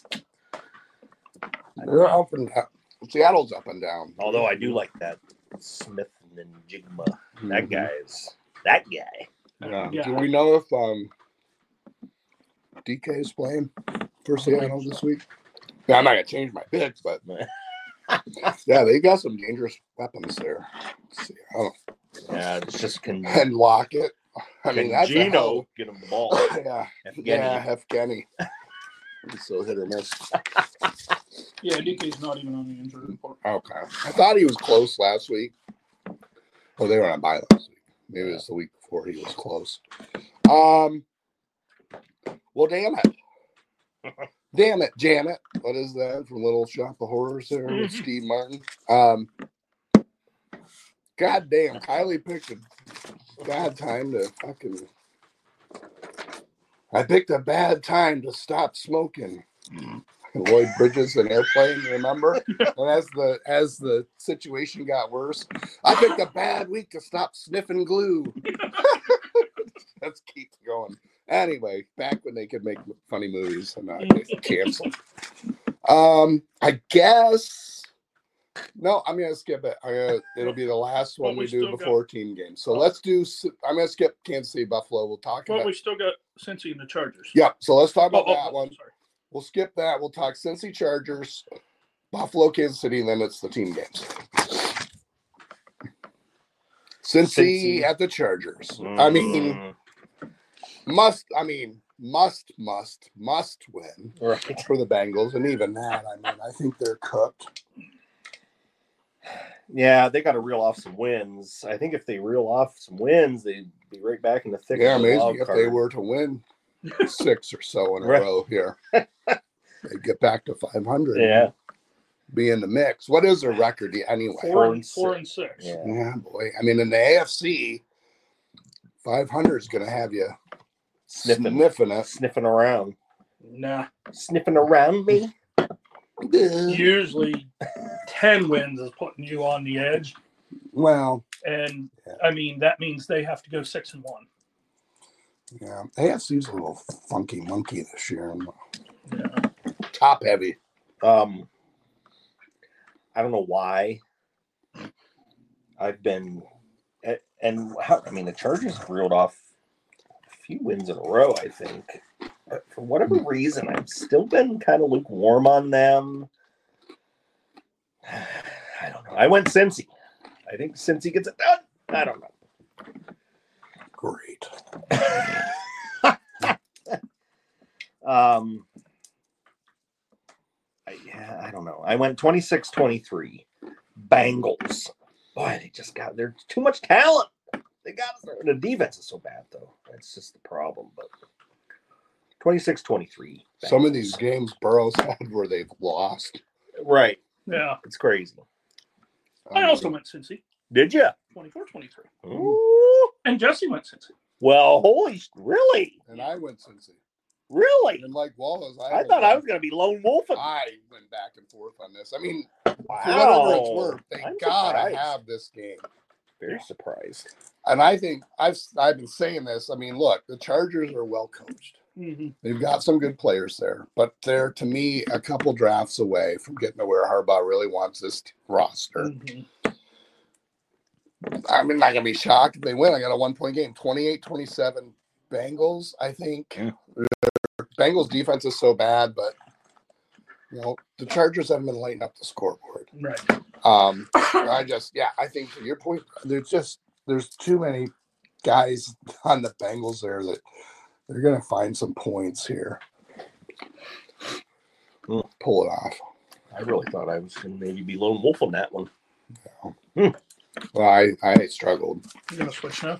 I don't They're know. up and down. Seattle's up and down. Although I do like that Smith and Jigma. That Mhm. guy's that guy. Yeah. Yeah. Do we know if um, D K is playing for Seattle this week? Yeah, I'm not gonna change my picks, but yeah, they got some dangerous weapons there. Seattle. Yeah, it's just can, And Lockett. I mean, can that's a hell- Gino get him the ball. yeah, Evgeny. yeah, Evgeny. He's so hit or miss. Yeah, D K's not even on the injury report. Okay. I thought he was close last week. Oh, they were on bye last week. Maybe it was the week before he was close. Um. Well, damn it. Damn it, Janet. What is that from Little Shop of Horrors there with Steve Martin? Um. God damn, Kylie picked a bad time to fucking. I picked a bad time to stop smoking. Lloyd Bridges and Airplane, remember? And as the as the situation got worse, I picked a bad week to stop sniffing glue. Let's keep going. Anyway, back when they could make funny movies and not get canceled. Um, I guess no, I'm gonna skip it. I gotta, it'll be the last one Well, we we do still before got- team games. So let's do. I'm gonna skip Kansas City Buffalo. We'll talk Well, about. we still got Cincy and the Chargers. Yeah, so let's talk Oh, about oh, that oh, one. sorry. We'll skip that. We'll talk Cincy Chargers, Buffalo, Kansas City, and then it's the team games. Cincy Cincy. at the Chargers. I mean, Mm, must. I mean, must, must, must win right. for the Bengals, and even that, I mean, I think they're cooked. Yeah, they got to reel off some wins. I think if they reel off some wins, they'd be right back in the thick Yeah, of the amazing wild if card. they were to win six or so in a Right. row here. They get back to five hundred. Yeah. Be in the mix. What is their record anyway? Four, Four and and four six. and six. Yeah. Yeah, boy. I mean, in the A F C, five hundred is going to have you Sniffing, sniffing it. sniffing around, Nah. sniffing around me. Usually ten wins is putting you on the edge. Well, And Yeah. I mean that means they have to go six and one. yeah. A F C's a little funky monkey this year. Yeah. Top heavy. Um, I don't know why. I've been, a- and how, I mean, the Chargers have reeled off a few wins in a row, I think. But for whatever reason, I've still been kind of lukewarm on them. I don't know. I went Cincy. I think Cincy gets it done. I don't know. Great. Um, I, yeah, I don't know. I went twenty-six twenty-three. Bengals. Boy, they just got there's too much talent. They got the defense is so bad though. That's just the problem. But twenty-six twenty-three. Some of these games Burrow's had where they've lost. Right. Yeah. It's crazy. I also went Cincy. Did you? twenty-four twenty-three. Ooh. And Jesse went Cincy. Well, holy sh- really? And I went Cincy. Really? And like Wallace, I, I thought I was gonna be lone wolfing. I went back and forth on this. I mean, Wow. for whatever it's worth, they I'm gotta surprised. have this game. Very surprised. And I think I've I've been saying this. I mean, look, the Chargers are well coached. Mm-hmm. They've got some good players there, but they're to me a couple drafts away from getting to where Harbaugh really wants this roster. Mm-hmm. I'm not gonna be shocked if they win. I got a one point game, twenty-eight twenty-seven Bengals. I think Yeah. Bengals defense is so bad, but you know the Chargers haven't been lighting up the scoreboard. Right. Um, I just, yeah, I think to your point, there's just there's too many guys on the Bengals there that they're gonna find some points here. Hmm. Pull it off. I really thought I was gonna maybe be lone wolf on that one. Well, I I struggled. You gonna switch now?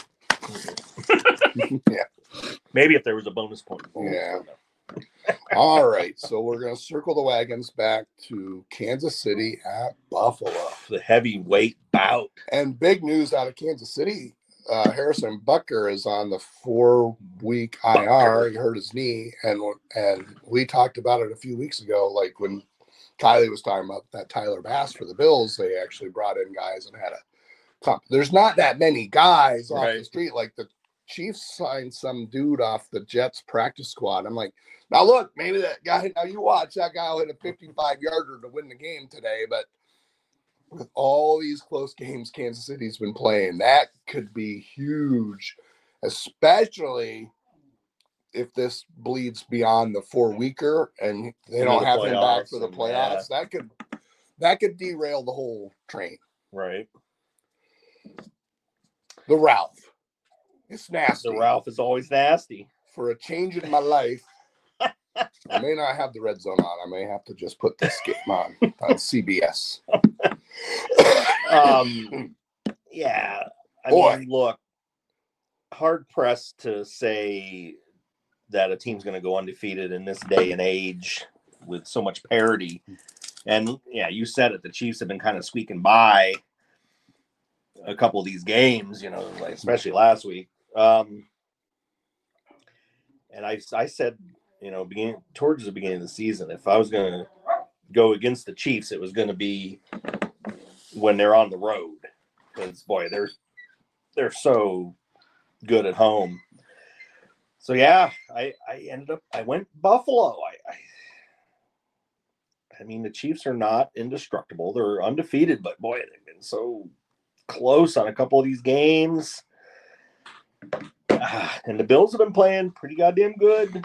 Yeah. Maybe if there was a bonus point. Yeah. All right, so we're gonna circle the wagons back to Kansas City at Buffalo. The heavyweight bout. And big news out of Kansas City. Uh, Harrison Butker is on the four-week I R. He hurt his knee, and and we talked about it a few weeks ago. Like when Kylie was talking about that Tyler Bass for the Bills, they actually brought in guys and had a comp. There's not that many guys off the Right. street. Like the Chiefs signed some dude off the Jets practice squad. I'm like, now look, maybe that guy. Now you watch that guy will hit a fifty-five yarder to win the game today, but with all these close games Kansas City's been playing, that could be huge, especially if this bleeds beyond the four weeker and they Into don't the have him back playoffs for the and, playoffs. That could that could derail the whole train. Right. The Ralph. It's nasty. The Ralph is always nasty. For a change in my life, I may not have the red zone on. I may have to just put this game on on C B S. um, yeah. I Boy. mean, look, hard pressed to say that a team's going to go undefeated in this day and age with so much parity. And yeah, you said it. The Chiefs have been kind of squeaking by a couple of these games, you know, like especially last week. Um, and I, I said, you know, beginning towards the beginning of the season, if I was going to go against the Chiefs, it was going to be when they're on the road, because boy, they're they're so good at home. So yeah, I, I ended up I went Buffalo. I, I I mean, the Chiefs are not indestructible. They're undefeated, but boy, they've been so close on a couple of these games. Ah, and the Bills have been playing pretty goddamn good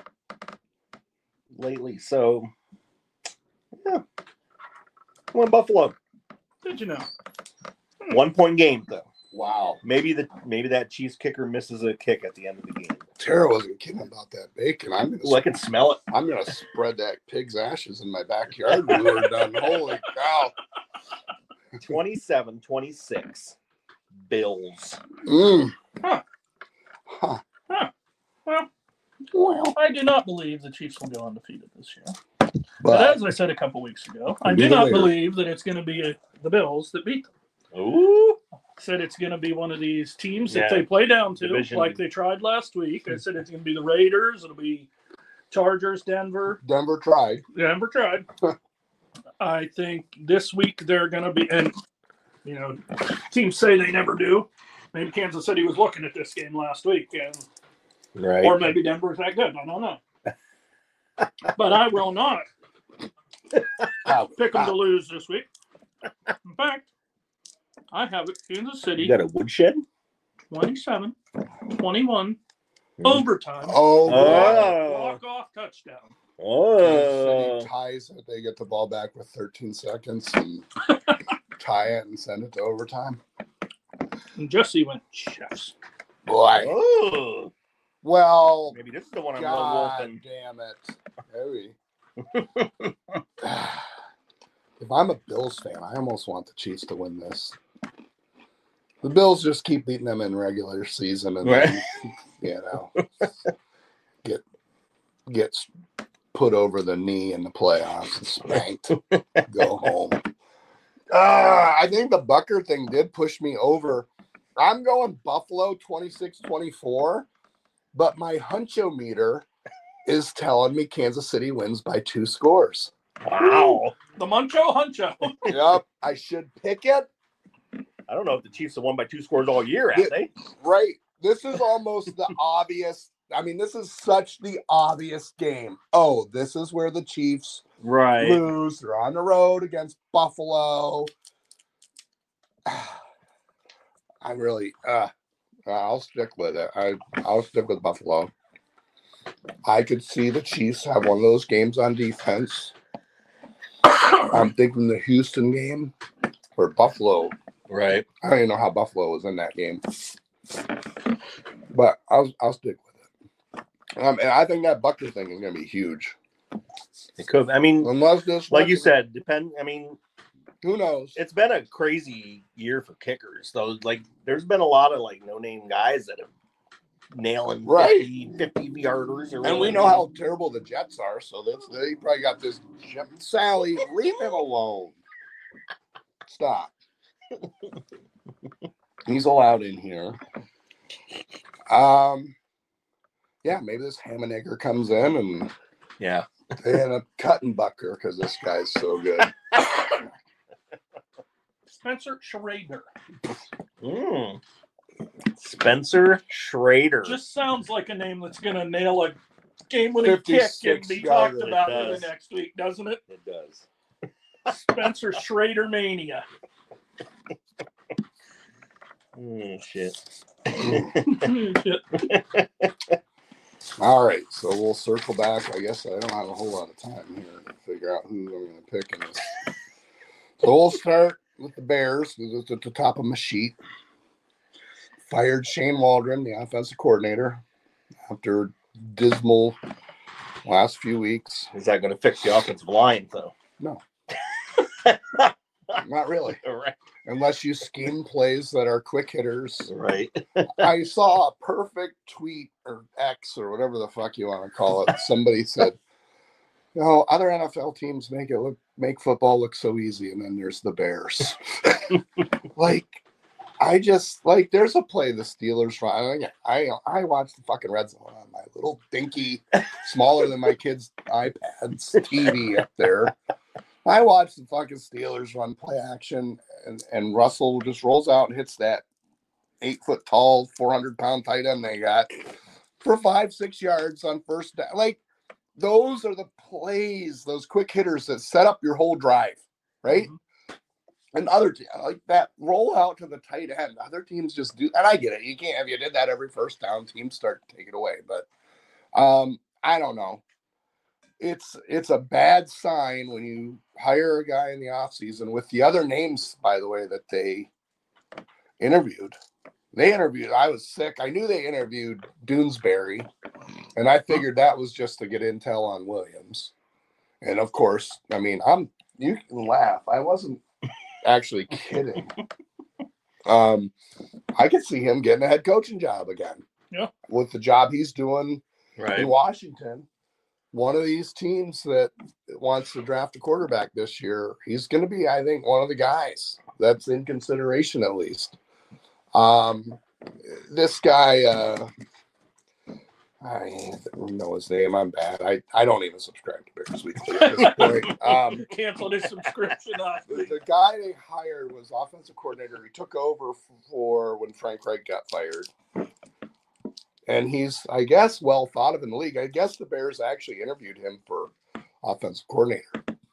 lately. So yeah, I went Buffalo. Did you know? One point game though. Wow. Maybe the maybe that Chiefs kicker misses a kick at the end of the game. Tara wasn't kidding about that bacon. I'm gonna Ooh, I can smell it. I'm gonna spread that pig's ashes in my backyard when we're done. Holy cow. twenty-seven twenty-six Bills. Mm. Huh. Huh. Huh. Well, Well, I do not believe the Chiefs will go undefeated this year. But, but as I said a couple weeks ago, I Be do the not winner. believe that it's going to be a, the Bills that beat them. Ooh. I said it's going to be one of these teams Yeah. that they play down to, Division. like they tried last week. I said it's going to be the Raiders. It'll be Chargers, Denver. Denver tried. Denver tried. I think this week they're going to be, and you know, teams say they never do. Maybe Kansas City was looking at this game last week, and Right. or maybe Denver's that good. I don't know. But I will not Wow. pick them to Wow. lose this week. In fact, I have it Kansas City You got a woodshed? twenty-seven twenty-one Hmm. overtime. Oh, boy. Oh. Walk off touchdown. Kansas Oh. City ties it. They get the ball back with thirteen seconds and tie it and send it to overtime. And Jesse went, Chiefs. Boy. Oh. Well, Maybe this is the one I'm God lone wolfing. damn it. Maybe. If I'm a Bills fan, I almost want the Chiefs to win this. The Bills just keep beating them in regular season and then, you know, get gets put over the knee in the playoffs and spanked. Go home. Uh, I think the Bucker thing did push me over. I'm going Buffalo twenty-six twenty-four, but my huncho-meter is telling me Kansas City wins by two scores. Wow. The Muncho Huncho. Yep, I should pick it. I don't know if the Chiefs have won by two scores all year, have they? Right. This is almost the obvious. I mean, this is such the obvious game. Oh, this is where the Chiefs Right. lose. They're on the road against Buffalo. I really, uh, I'll stick with it. I, I'll stick with Buffalo. I could see the Chiefs have one of those games on defense. I'm thinking the Houston game or Buffalo. Right. I don't even know how Buffalo was in that game, but I'll I'll stick with it. Um, and I think that Bucker thing is going to be huge. It could. I mean, Unless this, like you said, depend. I mean, who knows? it's been a crazy year for kickers. So, like, there's been a lot of like no-name guys that have nailing Right. fifty, fifty yarders, or And we know how terrible the Jets are, so that's they probably got this. Sally, leave him alone. Stop. He's allowed in here. Um, yeah, maybe this Hammonegger comes in and Yeah. they end up cutting Bucker because this guy's so good. Spencer Schrader. Mm. Spencer Schrader. Just sounds like a name that's going to nail a game-winning kick and fifty-six be yarder. talked about It for the does. next week, doesn't it? It does. Spencer Schrader mania. Mm, shit. Shit. All right, so we'll circle back. I guess I don't have a whole lot of time here to figure out who I'm going to pick in this. So we'll start with the Bears. This is at the top of my sheet. Fired Shane Waldron, the offensive coordinator, after dismal last few weeks. Is that going to fix the offensive line, though? No. Not really. Right. Unless you scheme plays that are quick hitters. Right. I saw a perfect tweet or X or whatever the fuck you want to call it. Somebody said, you know, other N F L teams make it look make football look so easy, and then there's the Bears. Like, I just like there's a play the Steelers run. I I watched the fucking Red Zone on my little dinky, smaller than my kids' iPads T V up there. I watched the fucking Steelers run play action, and, and Russell just rolls out and hits that eight foot tall, four hundred pound tight end they got for five, six yards on first down. Like, those are the plays, those quick hitters that set up your whole drive, right? Mm-hmm. And other te- like that roll out to the tight end, other teams just do, and I get it. You can't, if you did that every first down, teams start to take it away. But um, I don't know. It's it's a bad sign when you hire a guy in the offseason with the other names, by the way, that they interviewed. They interviewed, I was sick. I knew they interviewed Doonesbury, and I figured that was just to get intel on Williams. And of course, I mean, I'm you can laugh. I wasn't actually kidding. Um, I could see him getting a head coaching job again. Yeah. With the job he's doing right. in Washington. One of these teams that wants to draft a quarterback this year, he's going to be, I think, one of the guys that's in consideration at least. Um, this guy, uh, I don't know his name. I'm bad. I, I don't even subscribe to Bears Weekly at this point. Um, Canceled his subscription. the, the guy they hired was offensive coordinator. He took over for when Frank Reich got fired. And he's, I guess, well thought of in the league. I guess the Bears actually interviewed him for offensive coordinator.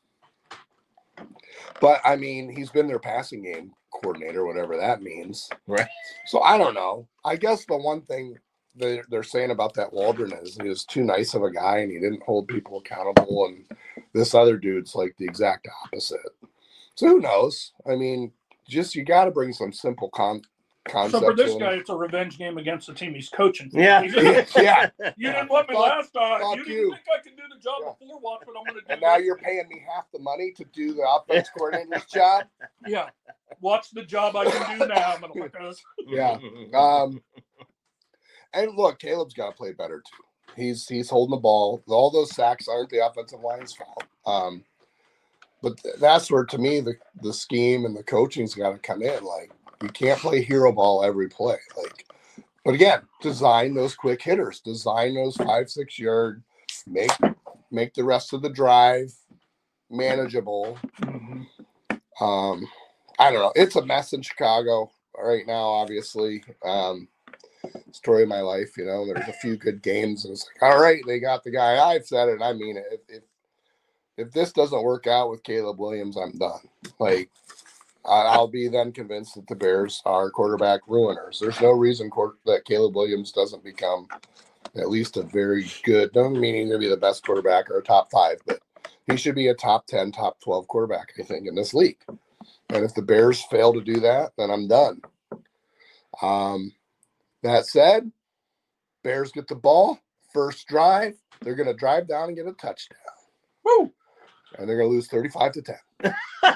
But, I mean, he's been their passing game coordinator, whatever that means. Right. So, I don't know. I guess the one thing they're, they're saying about that Waldron is he was too nice of a guy and he didn't hold people accountable. And this other dude's like the exact opposite. So, who knows? I mean, just you got to bring some simple con- concepts. So, for this in. guy, it's a revenge game against the team he's coaching. Yeah. Yeah. You didn't want me Fuck- last time. fuck You didn't you. think I could do the job Yeah. before. Watch what I'm going to do. And now you're paying me half the money to do the offense coordinator's job. Yeah. Watch the job I can do now, motherfuckers. Yeah. Um, and look, Caleb's got to play better too. He's he's holding the ball. All those sacks aren't the offensive line's fault. Um, but th- that's where, to me, the the scheme and the coaching's got to come in. Like, you can't play hero ball every play. Like, but again, design those quick hitters. Design those five six yard. Make make the rest of the drive manageable. Mm-hmm. Um, I don't know. It's a mess in Chicago right now, obviously. Um, story of my life, you know, there's a few good games and it's like, all right, they got the guy. I've said it. I mean it. If, if, if this doesn't work out with Caleb Williams, I'm done. Like, I'll be then convinced that the Bears are quarterback ruiners. There's no reason court, that Caleb Williams doesn't become at least a very good, doesn't mean he's going to be the best quarterback or a top five, but he should be a top ten, top twelve quarterback, I think, in this league. And if the Bears fail to do that, then I'm done. Um, that said, Bears get the ball, first drive. They're going to drive down and get a touchdown. Woo! And they're going to lose thirty-five to ten.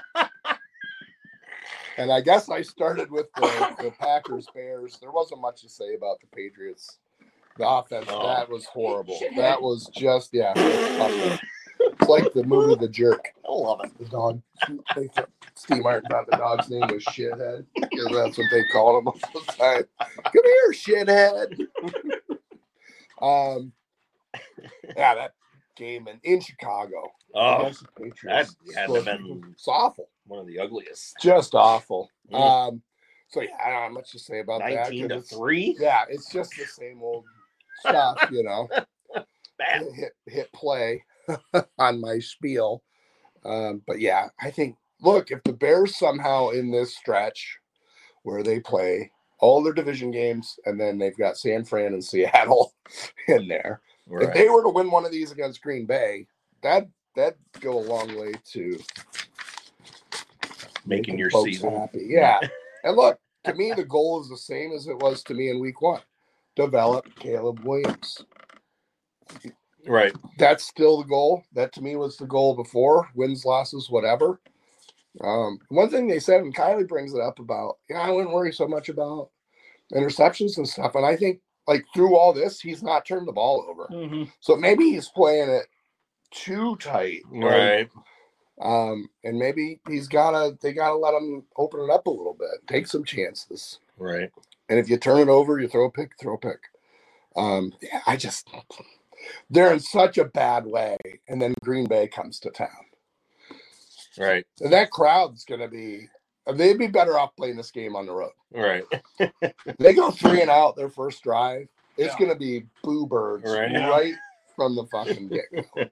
And I guess I started with the, the Packers Bears. There wasn't much to say about the Patriots. The offense, Oh. that was horrible. That was just, yeah. It's like the movie The Jerk. I love it. The dog. They thought, Steve Martin thought the dog's name was Shithead because that's what they called him all the time. Come here, shithead. um, yeah, that game in, in Chicago. Oh, against the Patriots. that had to have been It's awful. one of the ugliest. Just awful. Mm. Um, so yeah, I don't have much to say about Nineteen that. to 'cause it's- three. Yeah, it's just the same old stuff, you know. Bad. hit hit play on my spiel. Um, but yeah, I think look, if the Bears somehow in this stretch where they play all their division games and then they've got San Fran and Seattle in there, Right. if they were to win one of these against Green Bay, that that'd go a long way to Making your folks season happy. Yeah. And look, to me, the goal is the same as it was to me in week one. Develop Caleb Williams. Right. That's still the goal. That to me was the goal before. Wins, losses, whatever. Um, one thing they said, and Kylie brings it up about, yeah, I wouldn't worry so much about interceptions and stuff. And I think, like, through all this, he's not turned the ball over. Mm-hmm. So maybe he's playing it too tight. Right. Um, and maybe he's gotta, they gotta let him open it up a little bit, take some chances. Right. And if you turn it over, you throw a pick, throw a pick. Um, yeah, I just, they're in such a bad way. And then Green Bay comes to town. Right. And that crowd's going to be, they'd be better off playing this game on the road. Right. They go three and out their first drive. It's Yeah. going to be boo birds Right. right from the fucking get-go.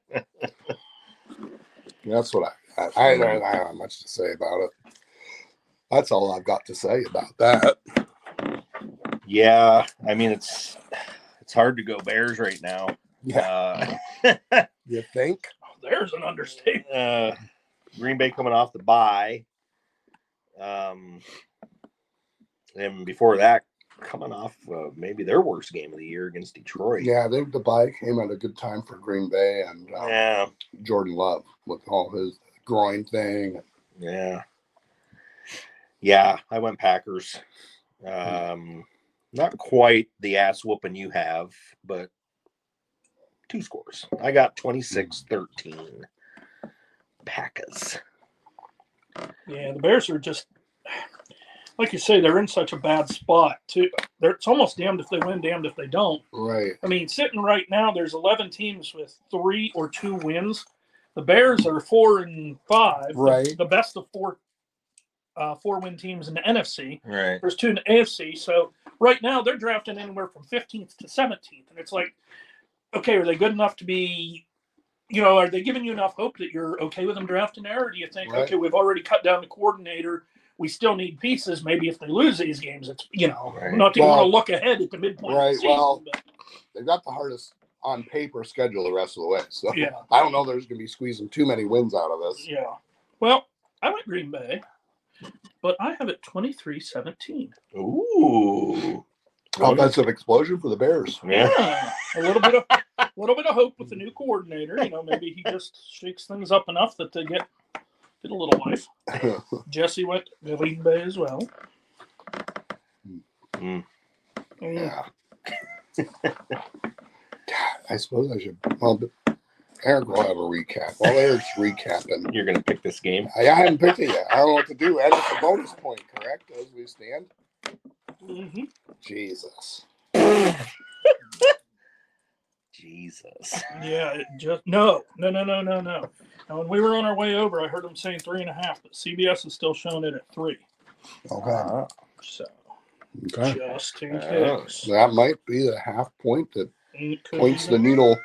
That's what I, I, I, don't, I don't have much to say about it. That's all I've got to say about that. Yeah. I mean, it's, it's hard to go Bears right now. Yeah. Uh, You think? Oh, there's an understatement. uh, Green Bay coming off the bye. Um, and before that, coming off uh, maybe their worst game of the year against Detroit. Yeah, they, the bye came at a good time for Green Bay and um, Yeah. Jordan Love with all his groin thing. Yeah. Yeah. I went Packers. Um, not quite the ass whooping you have, but two scores. I got twenty-six thirteen. Packers. Yeah, the Bears are just, like you say, they're in such a bad spot, too. They're, it's almost damned if they win, damned if they don't. Right. I mean, sitting right now, there's eleven teams with three or two wins. The Bears are four and five. Right. The, the best of four uh, four-win teams in the N F C. Right. There's two in the A F C. So right now, they're drafting anywhere from fifteenth to seventeenth. And it's like, okay, are they good enough to be, you know, are they giving you enough hope that you're okay with them drafting there? Or do you think, Right. okay, we've already cut down the coordinator. We still need pieces. Maybe if they lose these games, it's, you know, Right. not to Well, want to look ahead at the midpoint right, of the season. well, but, They've got the hardest on paper schedule the rest of the way. So yeah. I don't know there's going to be squeezing too many wins out of this. Yeah. Well, I went Green Bay, but I have it twenty-three seventeen. Ooh. Offensive explosion for the Bears. Yeah. Yeah. A little bit of a little bit of hope with the new coordinator. You know, maybe he just shakes things up enough that they get get a little life. Jesse went to Green Bay as well. Mm. Yeah. Yeah. I suppose I should. Well, but Eric will have a recap. While Eric's recapping, You're going to pick this game? I, I haven't picked it yet. I don't know what to do. And it's a bonus point, correct? As we stand. Mm-hmm. Jesus. Jesus. Yeah, it just no, no, no, no, no, no. Now, when we were on our way over, I heard them saying three and a half, but C B S is still showing it at three. Okay. So Okay. just in Oh. case. That might be the half point that It could points be the needle.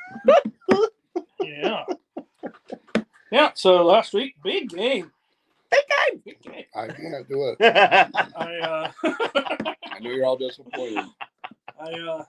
Yeah. Yeah, so last week, big game. Big game. Big game. I can't do it. I uh I know you're all disappointed. I uh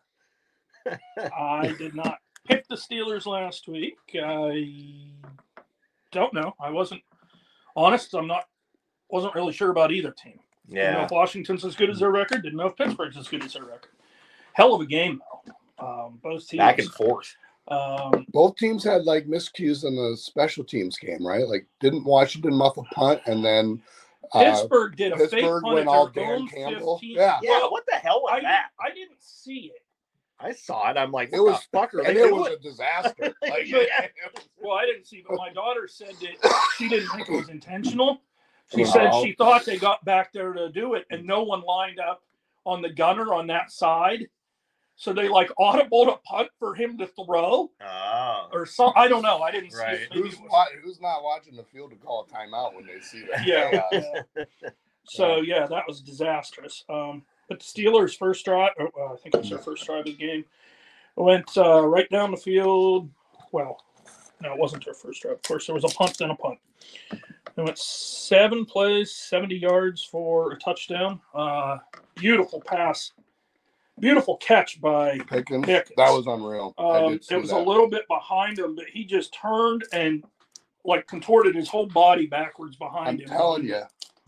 I did not pick the Steelers last week. I don't know. I wasn't honest, I'm not wasn't really sure about either team. Didn't know Yeah. if Washington's as good as their record, didn't know if Pittsburgh's as good as their record. Hell of a game though. Um both teams Back and forth. um Both teams had like miscues in the special teams game, right? Like, didn't Washington muff a punt and then uh, Pittsburgh did a fake Pittsburgh punt went at all their Dan own Campbell. fifteen. Yeah. Yeah, what the hell was I, that? I didn't see it. I saw it. I'm like, It what was, the fuck are and they it was doing? a disaster. Like, Yeah. Well, I didn't see it, but my daughter said that she didn't think it was intentional. She said Wow. she thought they got back there to do it, and no one lined up on the gunner on that side. So they like audibled a punt for him to throw Oh. or some. I don't know. I didn't see Right. it. Maybe who's, it was- wa- who's not watching the field to call a timeout when they see that? Yeah. chaos? yeah. So yeah, that was disastrous. Um, but the Steelers' first drive, or, uh, I think it was their first drive of the game, went uh, right down the field. Well, no, it wasn't their first drive. Of course, there was a punt, then a punt. They went seven plays, seventy yards for a touchdown. Uh, beautiful pass, beautiful catch by. Pickens, Pickens. that was unreal. I Um, did see it was that. a little bit behind him, but he just turned and like contorted his whole body backwards I'm behind him. telling you,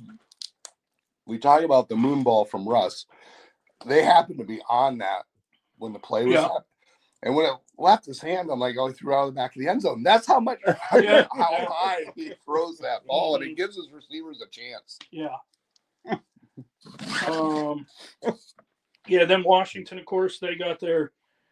we talk about the moon ball from Russ. They happened to be on that when the play was Yeah. up. And when it left his hand, I'm like, oh, he threw it out of the back of the end zone. That's how much, Yeah. how high he throws that ball, and it gives his receivers a chance. Yeah. um. Yeah. Then Washington, of course, they got their.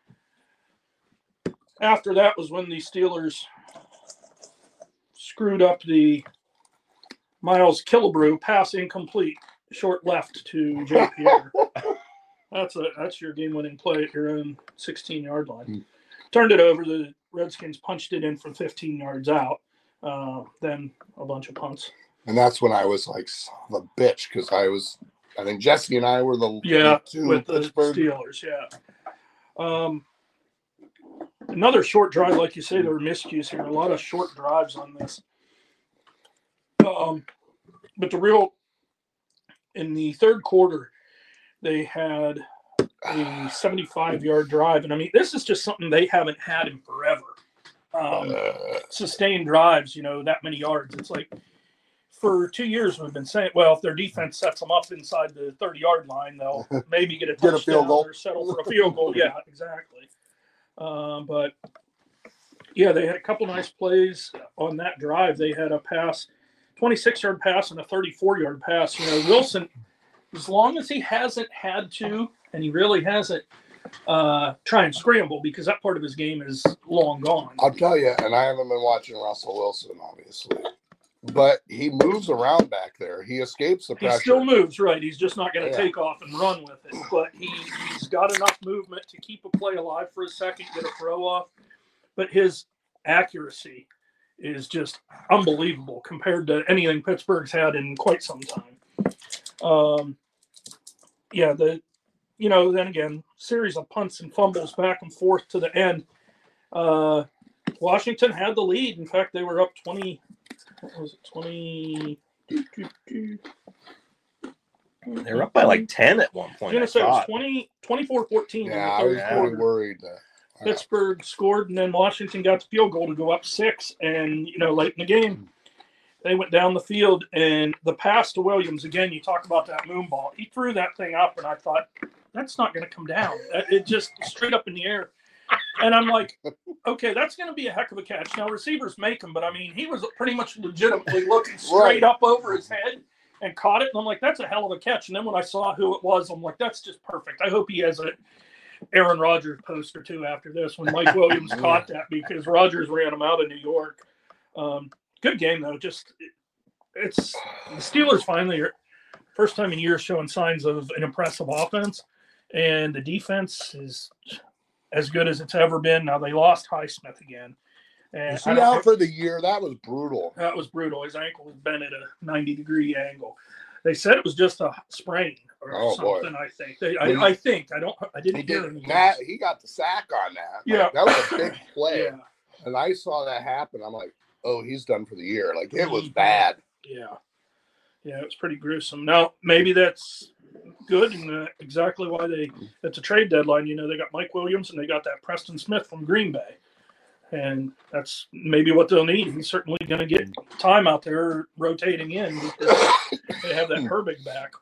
After that was when the Steelers screwed up the Miles Killebrew pass incomplete, short left to J. Pierre. That's a that's your game-winning play at your own sixteen-yard line. Hmm. Turned it over. The Redskins punched it in from fifteen yards out. Uh, then a bunch of punts. And that's when I was like, son of a bitch, because I was, I think Jesse and I were the, Yeah, the two with the Pittsburgh. Steelers. Yeah. Um, another short drive, like you say, there were miscues here. A lot of short drives on this. Um, but the real in the third quarter, they had a seventy-five-yard drive, and I mean, this is just something they haven't had in forever. Um, Uh, sustained drives, you know, that many yards. It's like for two years we've been saying, well, if their defense sets them up inside the thirty-yard line, they'll maybe get a Get a touchdown field goal. or settle for a field goal. Yeah, exactly. Um, but yeah, they had a couple nice plays on that drive. They had a pass, twenty-six-yard pass and a thirty-four-yard pass. You know, Wilson, as long as he hasn't had to, and he really hasn't, uh, try and scramble, because that part of his game is long gone. I'll tell you, and I haven't been watching Russell Wilson, obviously, but he moves around back there. He escapes the He pressure. still moves, right. He's just not going to Yeah. take off and run with it. But he, he's got enough movement to keep a play alive for a second, get a throw off. But his accuracy is just unbelievable compared to anything Pittsburgh's had in quite some time. Um, yeah, the you know, then again, series of punts and fumbles back and forth to the end. Uh, Washington had the lead. In fact, they were up twenty. What was it? twenty. They were up by like ten at one I was point. going I to say it was thought. twenty, twenty-four fourteen Yeah, in I the was third pretty quarter. worried. That, uh, Pittsburgh scored, and then Washington got the field goal to go up six. And, you know, late in the game, they went down the field, and the pass to Williams, again, you talk about that moon ball. He threw that thing up, and I thought, that's not going to come down. It just straight up in the air. And I'm like, okay, that's going to be a heck of a catch. Now, receivers make them, but, I mean, he was pretty much legitimately looking straight Right. up over his head and caught it. And I'm like, that's a hell of a catch. And then when I saw who it was, I'm like, that's just perfect. I hope he has a Aaron Rodgers post or two after this when Mike Williams caught that, because Rodgers ran him out of New York. Um, good game, though. Just it, it's the Steelers finally are first time in years showing signs of an impressive offense, and the defense is as good as it's ever been. Now they lost Highsmith again, and was I he don't out know- for the year? That was brutal. that was brutal. His ankle was bent at a ninety degree angle. They said it was just a sprain or Oh, boy. something. I think. They, Well, I, I think. I don't. I didn't He hear did. any. Matt, he got the sack on that. Like, Yeah. that was a big play. Yeah. And I saw that happen. I'm like, oh, he's done for the year. Like, it was Mhm. bad. Yeah. Yeah, it was pretty gruesome. Now, maybe that's good, and uh, exactly why they, at the trade deadline, you know, they got Mike Williams and they got that Preston Smith from Green Bay. And that's maybe what they'll need. He's certainly going to get time out there rotating in because they have that Herbig back.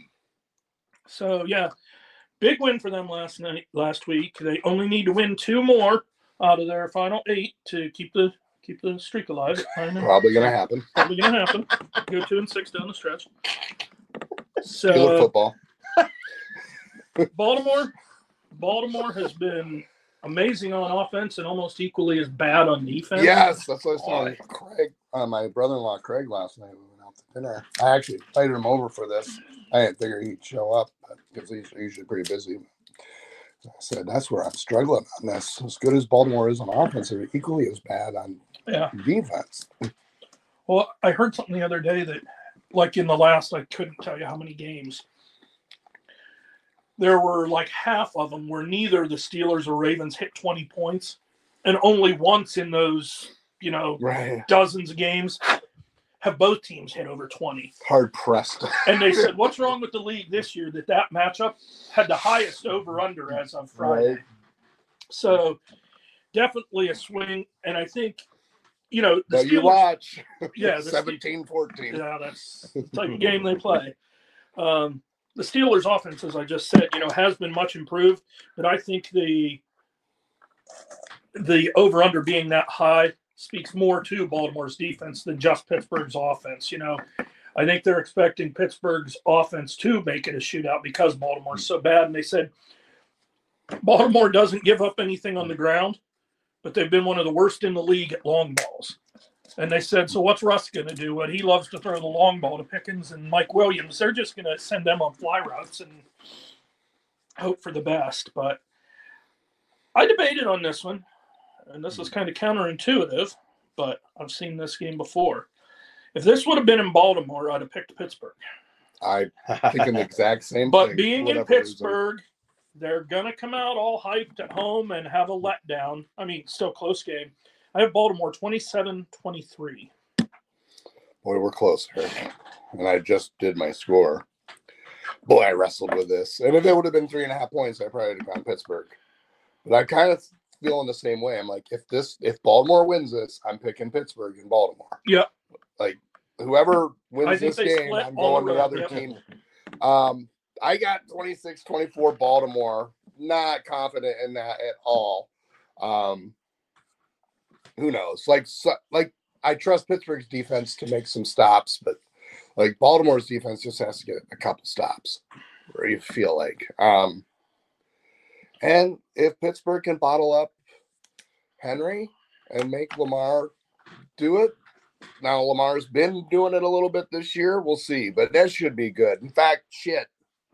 So, yeah, big win for them last night, last week. They only need to win two more out of their final eight to keep the keep the streak alive. I know. Probably going to happen. Probably gonna happen. Go two and six down the stretch. Steeler So football. Baltimore, Baltimore has been amazing on offense and almost equally as bad on defense. Yes, that's what I was Boy. telling Craig, uh, my brother-in-law Craig last night. We went out to dinner. I actually invited him over for this. I didn't figure he'd show up because he's usually pretty busy. I said, that's where I'm struggling on this. As good as Baltimore is on offense, they're equally as bad on Yeah. defense. Well, I heard something the other day that, like in the last, I couldn't tell you how many games, there were like half of them where neither the Steelers or Ravens hit twenty points, and only once in those, you know, Right. dozens of games have both teams hit over twenty. Hard pressed. And they said, what's wrong with the league this year that that matchup had the highest over-under as of Friday. Right. So definitely a swing. And I think, you know, the But you Steelers, watch. yeah, the seventeen fourteen. yeah, that's the type of game they play. Um, the Steelers' offense, as I just said, you know, has been much improved, but I think the the over-under being that high speaks more to Baltimore's defense than just Pittsburgh's offense. You know, I think they're expecting Pittsburgh's offense to make it a shootout because Baltimore's so bad. And they said Baltimore doesn't give up anything on the ground, but they've been one of the worst in the league at long balls. And they said, so what's Russ going to do? Well, he loves to throw the long ball to Pickens and Mike Williams. They're just going to send them on fly routes and hope for the best. But I debated on this one, and this is kind of counterintuitive, but I've seen this game before. If this would have been in Baltimore, I'd have picked Pittsburgh. I thinking the exact same But thing. being in whatever reason. Pittsburgh, they're going to come out all hyped at home and have a letdown. I mean, still close game. I have Baltimore twenty-seven twenty-three. Boy, we're closer. And I just did my score. Boy, I wrestled with this. And if it would have been three and a half points, I probably would have gone Pittsburgh. But I kind of feeling the same way. I'm like, if this, if Baltimore wins this, I'm picking Pittsburgh and Baltimore. Yep. Like, whoever I wins think this they game, split I'm all going the around, other yep. team. Um, I got twenty-six twenty-four Baltimore. Not confident in that at all. Um, who knows? Like, so, like I trust Pittsburgh's defense to make some stops, but like Baltimore's defense just has to get a couple stops. Where you feel like, um, and if Pittsburgh can bottle up Henry and make Lamar do it. Now Lamar's been doing it a little bit this year. We'll see, but that should be good. In fact, shit.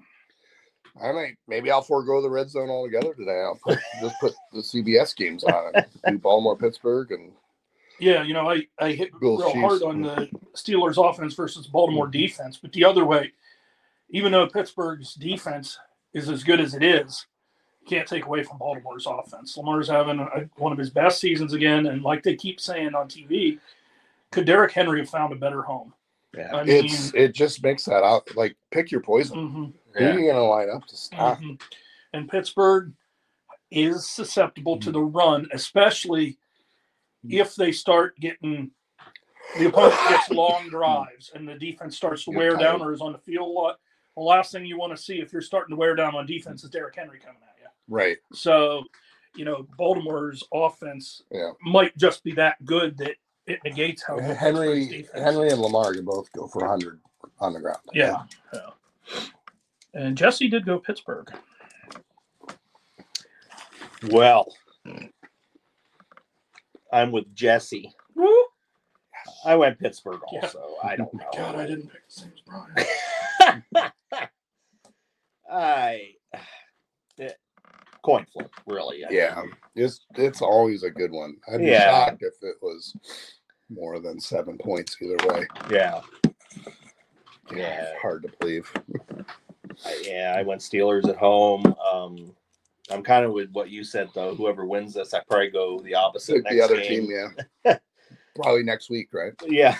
I might maybe I'll forego the red zone altogether today. I'll put, just put the C B S games on and do Baltimore, Pittsburgh, and Yeah, you know, I, I hit Bills, real Chiefs. hard on the Steelers offense versus Baltimore defense, but the other way, even though Pittsburgh's defense is as good as it is, you can't take away from Baltimore's offense. Lamar's having a, one of his best seasons again, and like they keep saying on T V, could Derrick Henry have found a better home? Yeah. I mean, it's it just makes that out. Like pick your poison. mhm. Who are you going to line up to stop? Mhm. And Pittsburgh is susceptible to the run, especially if they start getting the opponent gets long drives and the defense starts to You're wear tired. down or is on the field a lot. The last thing you want to see if you're starting to wear down on defense is Derrick Henry coming at you. Right. So, you know, Baltimore's offense Yeah. might just be that good that it negates how good Henry, Pittsburgh's defense. Henry, and Lamar can both go for one hundred on the ground. Yeah. yeah. And Jesse did go Pittsburgh. Well, I'm with Jesse. Woo! I went Pittsburgh Yeah. also. I don't know. God, I didn't pick the same as Brian. I it, coin flip, really. I Yeah. mean. It's it's always a good one. I'd be Yeah. shocked if it was more than seven points either way. Yeah. Yeah. Yeah. Hard to believe. I, yeah, I went Steelers at home. Um, I'm kind of with what you said though. Whoever wins this, I probably go the opposite. Pick the next other game. team, yeah. Probably next week, right? Yeah.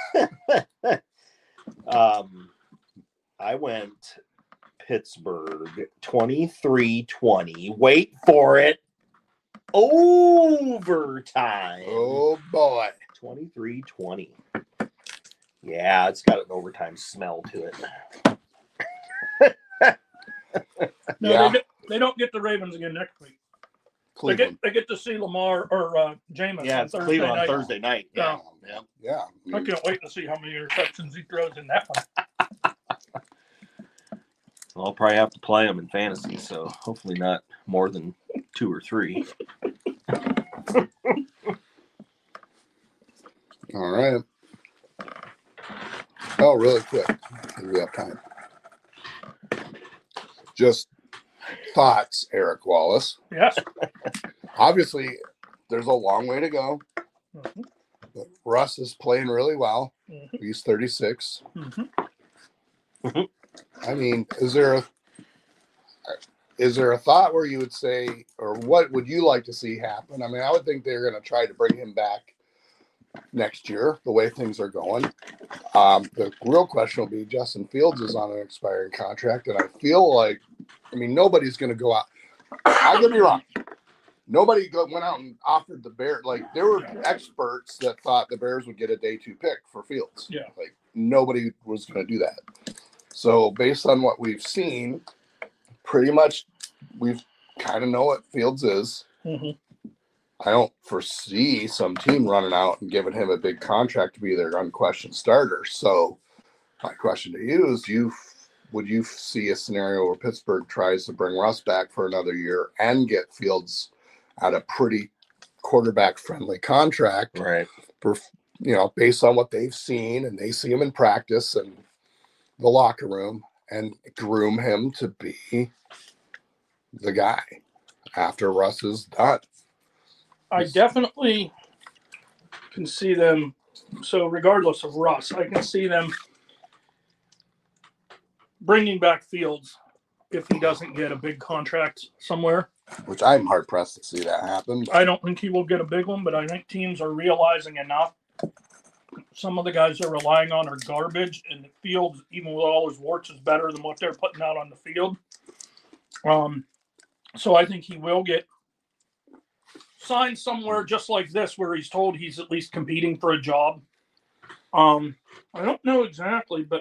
um, I went Pittsburgh twenty-three twenty. Wait for it. Overtime. Oh boy. twenty-three twenty. Yeah, it's got an overtime smell to it. No, Yeah. they, get, they don't get the Ravens again next week. They get Cleveland. they get to see Lamar or uh, Jameis Yeah, on it's Thursday Cleveland night. on Thursday night. Yeah. yeah. Yeah. I can't wait to see how many interceptions he throws in that one. Well, I'll probably have to play them in fantasy, so hopefully not more than two or three. All right. Oh, really quick. 'Cause we have time. Just thoughts, Eric Wallace. Yes. Obviously, there's a long way to go. Mhm. But Russ is playing really well. Mhm. He's thirty-six. Mhm. I mean, is there a is there a thought where you would say, or what would you like to see happen? I mean, I would think they're going to try to bring him back next year, the way things are going. Um, the real question will be Justin Fields is on an expiring contract, and I feel like, I mean, nobody's going to go out. I could be wrong. Nobody go, went out and offered the Bears. Like, there were experts that thought the Bears would get a day two pick for Fields. Yeah. Like, nobody was going to do that. So, based on what we've seen, pretty much we've kind of know what Fields is. Mhm. I don't foresee some team running out and giving him a big contract to be their unquestioned starter. So my question to you is, you would you see a scenario where Pittsburgh tries to bring Russ back for another year and get Fields at a pretty quarterback-friendly contract, Right. for, you know, based on what they've seen, and they see him in practice and the locker room, and groom him to be the guy after Russ is done? I definitely can see them. So regardless of Russ, I can see them bringing back Fields if he doesn't get a big contract somewhere. Which I'm hard pressed to see that happen. I don't think he will get a big one, but I think teams are realizing enough. Some of the guys they're relying on are garbage, and the Fields, even with all his warts, is better than what they're putting out on the field. Um, so I think he will get signed somewhere just like this, where he's told he's at least competing for a job. Um, I don't know exactly, but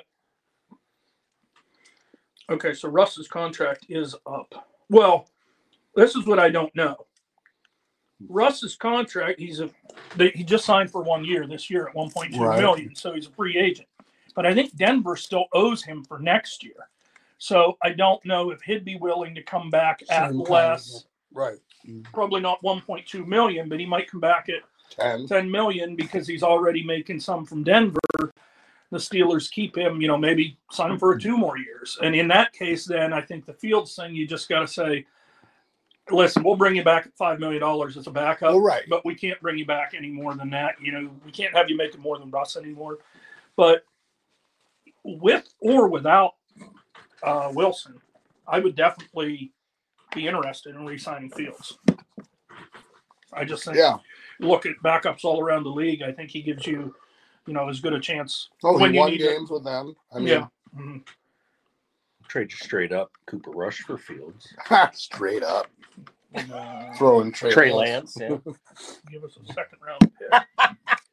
okay, so Russ's contract is up. Well, this is what I don't know. Russ's contract, he's a they, he just signed for one year this year at one point two Right. million, so he's a free agent. But I think Denver still owes him for next year. So I don't know if he'd be willing to come back at Same kind less, of- right. probably not one point two million, but he might come back at ten. ten million because he's already making some from Denver. The Steelers keep him, you know, maybe sign him for two more years. And in that case, then I think the Fields thing, you just got to say, listen, we'll bring you back at five million dollars as a backup, Oh, right. but we can't bring you back any more than that. You know, we can't have you making more than Russ anymore. But with or without uh, Wilson, I would definitely be interested in re-signing Fields. I just think, Yeah. look at backups all around the league. I think he gives you, you know, as good a chance. Oh, when he you won need games with them. I mean, Yeah. Mhm. Trade you straight up Cooper Rush for Fields. straight up Uh, throwing Trey, Trey Lance. Lance, yeah. give us a second round pick.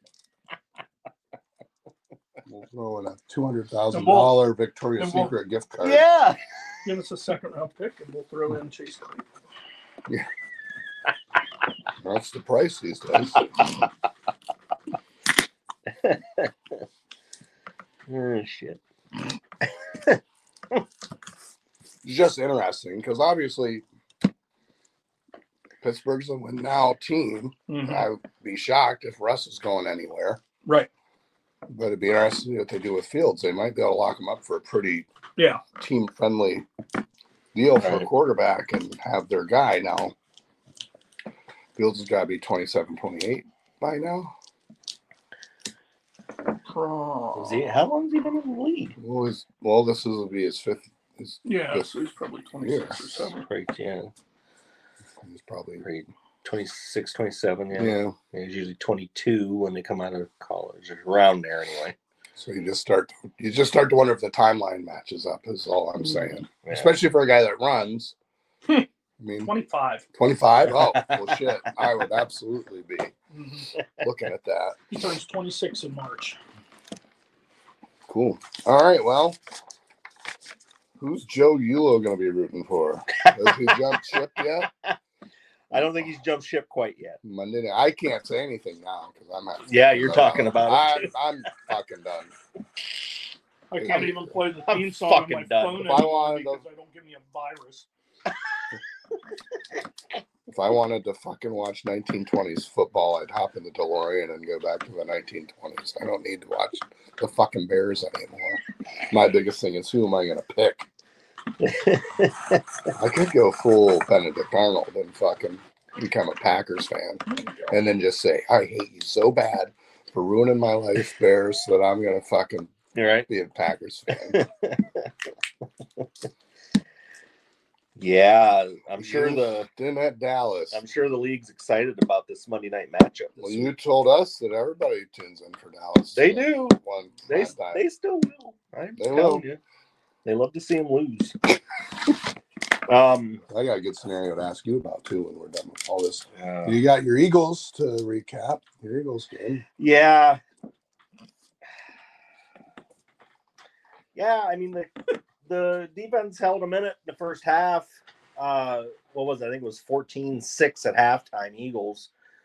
We'll throw in a two hundred thousand And we'll- dollar Victoria's and we'll- Secret gift card. Yeah. Give us a second round pick, and we'll throw in Chase Claypool. That's the price these days. Oh, shit. It's just interesting because obviously Pittsburgh's a win now team. Mhm. I would be shocked if Russ is going anywhere, Right. but it'd be interesting to see what they do with Fields. They might be able to lock him up for a pretty Yeah. team friendly deal for a Right. quarterback and have their guy now. Fields has got to be twenty-seven, twenty-eight by now. Is he, how long has he been in the league? Well, his, well this is, will be his fifth. His, Yeah, Yes. so he's probably twenty-six or seven. Right, yeah. he's probably Right. twenty-six, twenty-seven, yeah. yeah. yeah. He's usually twenty-two when they come out of college, or around there anyway. So you just start you just start to wonder if the timeline matches up. Is all I'm saying. Yeah. Especially for a guy that runs. Hmm. I mean, twenty-five. twenty-five. Oh, well, shit. I would absolutely be Mhm. looking at that. He turns twenty-six in March. Cool. All right. Well, who's Joe Yulo going to be rooting for? Has he jumped ship yet? I don't think he's jumped ship quite yet. Monday night. I can't say anything now because I'm at. Yeah, you're talking about it. I'm, I'm fucking done. I can't even play the I'm theme song on fucking my done. phone If I anymore wanted to- because I don't give me a virus. If I wanted to fucking watch nineteen twenties football, I'd hop in the DeLorean and go back to the nineteen twenties. I don't need to watch the fucking Bears anymore. My biggest thing is, who am I going to pick? I could go full Benedict Arnold and fucking become a Packers fan and then just say, I hate you so bad for ruining my life, Bears, that I'm going to fucking You're right. be a Packers fan. Yeah, I'm sure the Then at Dallas. I'm sure the league's excited about this Monday night matchup. This Well, you week. told us that everybody tunes in for Dallas. They do. One They last time. they still will. I'm They telling will. you. They love to see him lose. um. I got a good scenario to ask you about too when we're done with all this. uh, You got your Eagles to recap. Your Eagles game. Yeah. Yeah, I mean the the defense held a minute in the first half. Uh what was it? I think it was fourteen six at halftime, Eagles.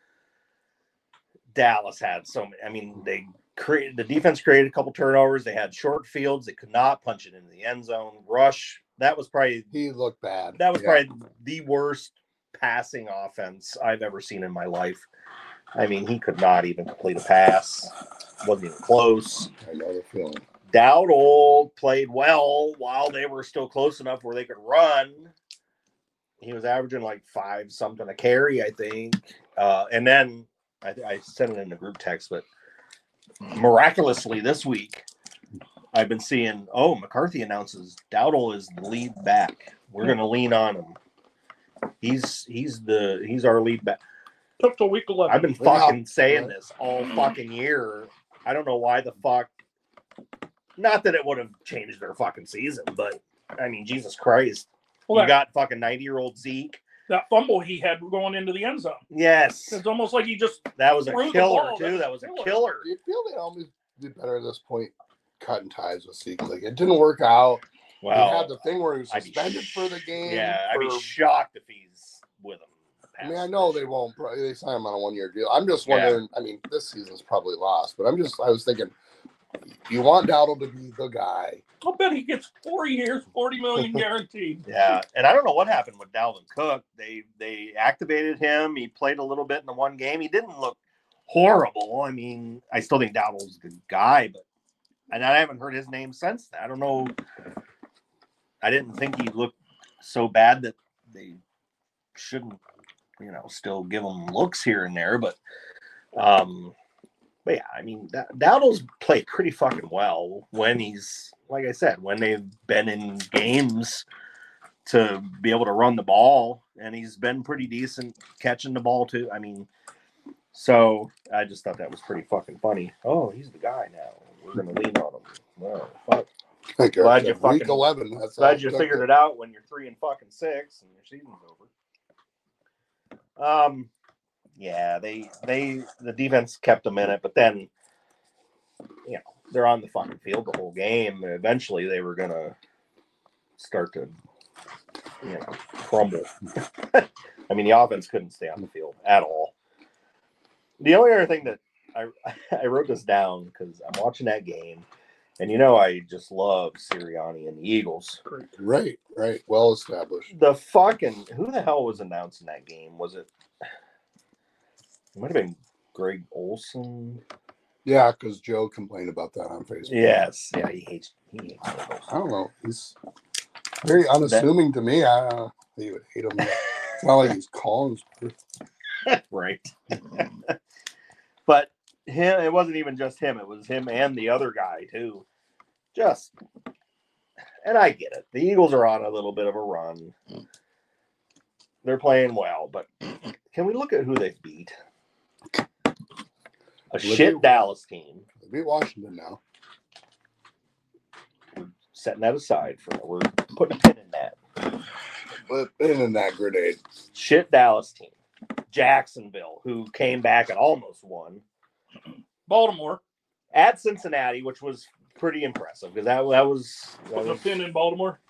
Dallas had so many. I mean, they created the defense created a couple turnovers. They had short fields. They could not punch it into the end zone. Rush. That was probably He looked bad. that was Yeah. probably the worst passing offense I've ever seen in my life. I mean, he could not even complete a pass. Wasn't even close. I know the feeling. Dowdle played well while they were still close enough where they could run. He was averaging like five something a carry, I think. Uh, and then I, I sent it in the group text, but miraculously this week, I've been seeing, oh, McCarthy announces Dowdle is the lead back. We're going to lean on him. He's he's the he's our lead back. Took till week eleven. I've been fucking Yeah. saying this all fucking year. I don't know why the fuck. Not that it would have changed their fucking season, but I mean, Jesus Christ. Well, You that, got fucking ninety-year-old Zeke. that fumble he had going into the end zone. Yes. It's almost like he just That was a threw the killer, ball. too. That's That was a killer. killer. Do you feel they almost did better at this point cutting ties with Zeke? Like, it didn't work out. he had Well, the thing where he was I'd be suspended sh- for the game. yeah, I'd be for- shocked if he's with him. I mean, I know they won't. probably- They sign him on a one-year deal. I'm just Yeah. wondering. I mean, this season's probably lost, but I'm just. I was thinking, you want Dowdle to be the guy. I'll bet he gets four years, forty million guaranteed. Yeah, and I don't know what happened with Dalvin Cook. They they activated him. He played a little bit in the one game. He didn't look horrible. I mean, I still think Dowdle's a good guy, but and I haven't heard his name since then. I don't know. I didn't think he looked so bad that they shouldn't, you know, still give him looks here and there. But, um, but yeah, I mean, Da- Dowdle's played pretty fucking well when he's, like I said, when they've been in games to be able to run the ball, and he's been pretty decent catching the ball too. I mean, so I just thought that was pretty fucking funny. Oh, he's the guy now. We're gonna lean on him. Well, fuck. Like, Glad you week fucking- eleven. That's all Glad you took figured it out when you're three and fucking six and your season's over. Um, yeah, they they the defense kept them in it, but then you know they're on the fucking field the whole game. Eventually, they were gonna start to you know crumble. I mean, the offense couldn't stay on the field at all. The only other thing that I I wrote this down because I'm watching that game. And you know, I just love Sirianni and the Eagles. Right, right. Well established. The fucking who the hell was announcing that game? Was it? It might have been Greg Olson. Yeah, because Joe complained about that on Facebook. Yes, yeah, he hates. He hates Greg I Olson. don't know. He's very unassuming to me. I uh, you would hate him. It's not like he's calling. Right. But him, it wasn't even just him. It was him and the other guy too. Just, and I get it. The Eagles are on a little bit of a run. They're playing well, but can we look at who they beat? A Liberty- shit Dallas team. They beat Washington now. Setting that aside for we're putting a pin in that. But in in that grenade. Shit Dallas team. Jacksonville, who came back and almost won. Baltimore. At Cincinnati, which was pretty impressive because that, that was, that Putting a was pin in Baltimore.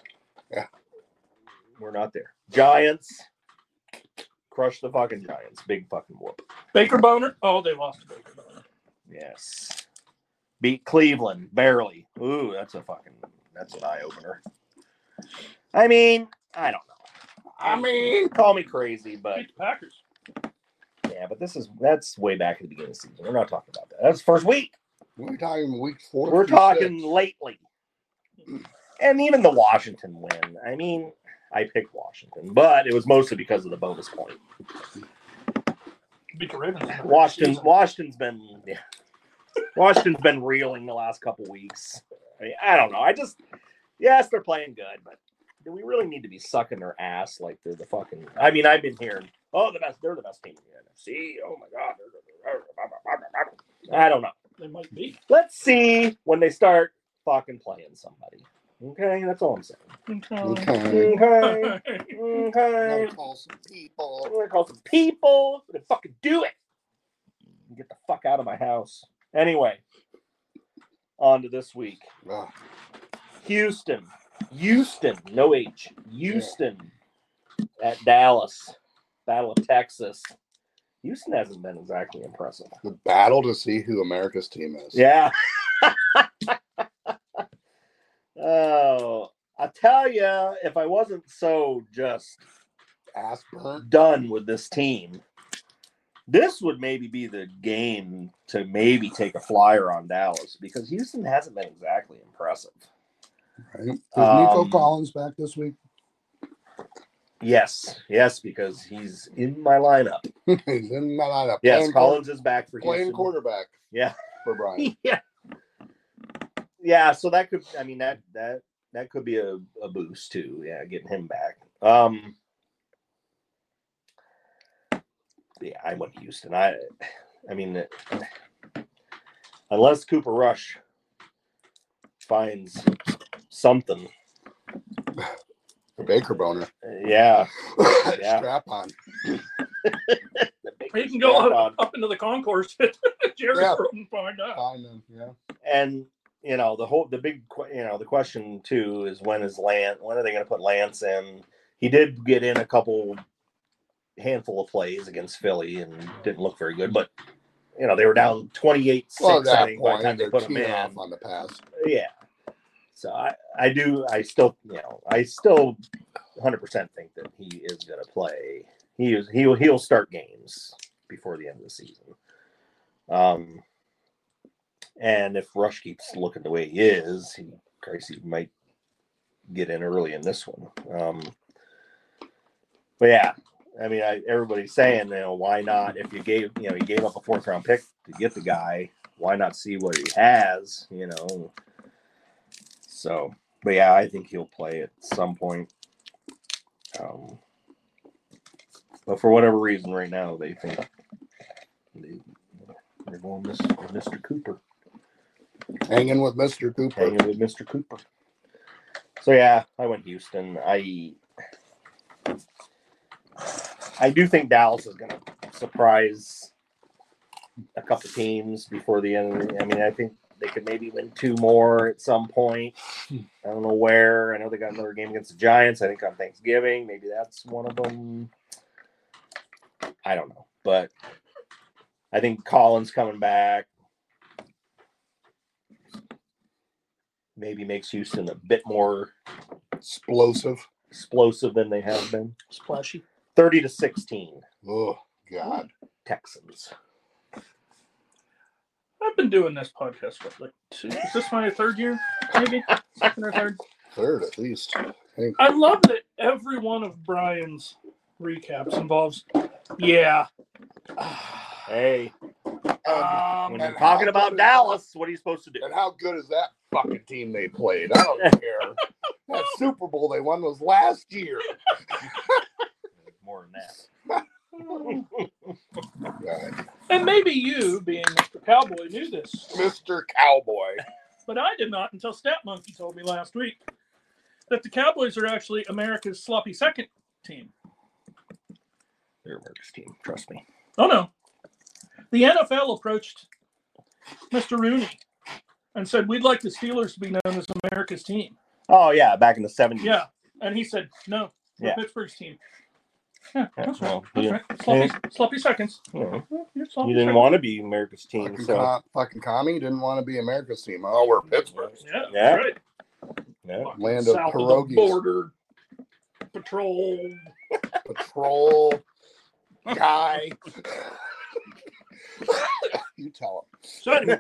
we're not there. Giants crush the fucking Giants. Big fucking whoop. Baker Boner. Oh, they lost to Baker Boner. Yes. Beat Cleveland barely. Ooh, that's a fucking that's an eye opener. I mean, I don't know. I mean, call me crazy, but Beat the Packers. yeah, but this is that's way back at the beginning of the season. We're not talking about that. That's the first week. We're talking week four. We're through talking six. lately. And even the Washington win. I mean, I picked Washington, but it was mostly because of the bonus point. Beat the Ravens. Washington, Washington's been, yeah, Washington's been reeling the last couple weeks. I mean, I don't know. I just, yes, they're playing good, but do we really need to be sucking their ass like they're the fucking? I mean, I've been hearing, oh, the best, they're the best team in the N F C. Oh my God, I don't know. They might be. Let's see when they start fucking playing somebody. Okay, that's all I'm saying. Okay. Okay, okay. Gotta call some people. I'm gonna call some people to fucking do it. Get the fuck out of my house. Anyway, on to this week. Ugh. Houston. Houston. No H. Houston at Dallas. Battle of Texas. Houston hasn't been exactly impressive. The battle to see who America's team is. Yeah. Oh, I tell you, if I wasn't so just Ass burnt. done with this team, this would maybe be the game to maybe take a flyer on Dallas because Houston hasn't been exactly impressive. Right? Is Nico Um, Collins back this week? Yes, yes, because he's in my lineup. He's in my lineup. Yes, Playing Collins is back for Playing Houston. quarterback Yeah. for Brian. Yeah. Yeah, so that could, I mean, that that that could be a, a boost too. Yeah, getting him back. Um, yeah, I went Houston. I, I mean, unless Cooper Rush finds something, Baker boner. yeah, yeah. Strap on. You can go up, up into the concourse. Jerry Yeah. couldn't find out. Fine then, yeah. And you know the whole the big que- you know the question too is when is Lance? When are they going to put Lance in? He did get in a couple handful of plays against Philly and didn't look very good, but you know they were down twenty-eight six. Well, at that I think by the point, time they they're put him teeing in. off on the pass. Yeah. So I, I do I still you know I still one hundred percent think that he is going to play. He is he'll he'll start games before the end of the season. Um, and if Rush keeps looking the way he is, he Christ, he might get in early in this one. Um, but yeah, I mean, I, everybody's saying, you know, why not? If you gave, you know, you gave up a fourth round pick to get the guy, why not see what he has? You know. So, but yeah, I think he'll play at some point. Um, but for whatever reason, right now they think they, they're going with Mister Cooper, Hanging with Mister Cooper. hanging with Mister Cooper. So yeah, I went Houston. I I do think Dallas is going to surprise a couple teams before the end. I mean, I think they could maybe win two more at some point. I don't know where. I know they got another game against the Giants. I think on Thanksgiving. Maybe that's one of them. I don't know. But I think Collins coming back maybe makes Houston a bit more Explosive. explosive than they have been. Splashy. thirty to sixteen. Oh, God. Texans. I've been doing this podcast for like two. Is this my third year? Maybe second or third. Third, at least. I think. I love that every one of Brian's recaps involves, yeah. Hey, Um, when and you're how talking about good is Dallas, what are you supposed to do? And how good is that fucking team they played? I don't care. That Super Bowl they won was last year. More than that. God. And maybe you, being Mister Cowboy, knew this, Mister Cowboy. but I did not until Stat Monkey told me last week that the Cowboys are actually America's sloppy second team. They're America's team. Trust me. Oh, no. The N F L approached Mister Rooney and said, we'd like the Steelers to be known as America's team. Oh yeah, back in the seventies. Yeah. And he said, no, we're Yeah. Pittsburgh's team. Yeah, that's right. Well, That's yeah. right. Sloppy, sloppy seconds. You know, Yeah, you're sloppy you didn't seconds. want to be America's team, Fucking, so com- fucking commie didn't want to be America's team. Oh, we're Pittsburgh. Yeah, Yeah. that's right. yeah. Fucking Land of south pierogies. the border patrol. Patrol guy. You tell So anyway,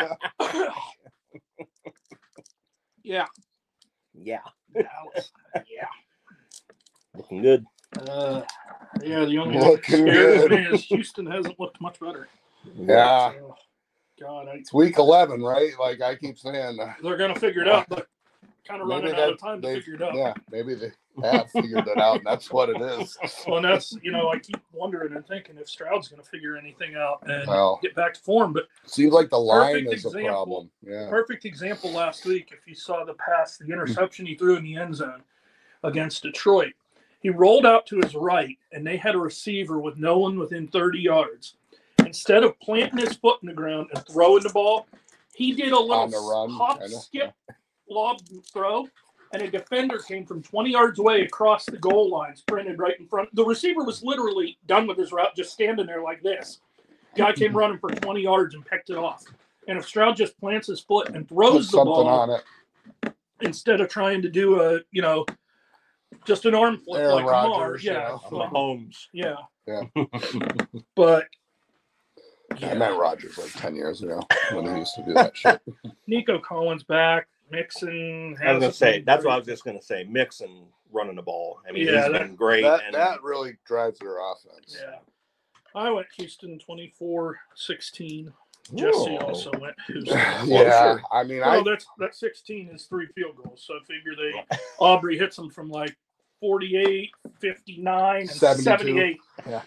yeah. Yeah. Dallas. Yeah. Looking good. Uh, yeah, the only Looking thing that scares good. me is Houston hasn't looked much better. him. Yeah. Oh, God, I, It's week eleven, right? Like I keep saying. uh, they're going to figure it out, but kind of Maybe running out that of time to they, figure it out. yeah, maybe they have figured that out, and that's what it is. Well, and that's, you know, I keep wondering and thinking if Stroud's going to figure anything out and Well, get back to form. But seems like the line Perfect is a example. problem. Yeah. perfect example last week, if you saw the pass, the interception he threw in the end zone against Detroit. He rolled out to his right, and they had a receiver with no one within thirty yards. Instead of planting his foot in the ground and throwing the ball, he did a little On the run, hop, kinda. skip, lob throw, and a defender came from twenty yards away across the goal line, sprinted right in front. The receiver was literally done with his route, just standing there like this. Guy came running for twenty yards and picked it off. And if Stroud just plants his foot and Put throws the something ball on it. instead of trying to do a, you know, just an arm flip Aaron like Rodgers, Lamar, yeah, you know. like- Mahomes. yeah, Yeah. but I yeah. met Rodgers like ten years ago when he used to do that shit. Nico Collins back, Mixon. I was gonna hasn't say been that's what I great. was just gonna say. Mixon running the ball. I mean, Yeah, he's that- been great. That, and that really drives their offense. Yeah. I went Houston twenty-four sixteen. Jesse Ooh. also went Houston. Yeah, I mean, Well, I that's that sixteen is three field goals. So I figure they Aubrey hits them from like forty-eight, fifty-nine, and seventy-two. seventy-eight.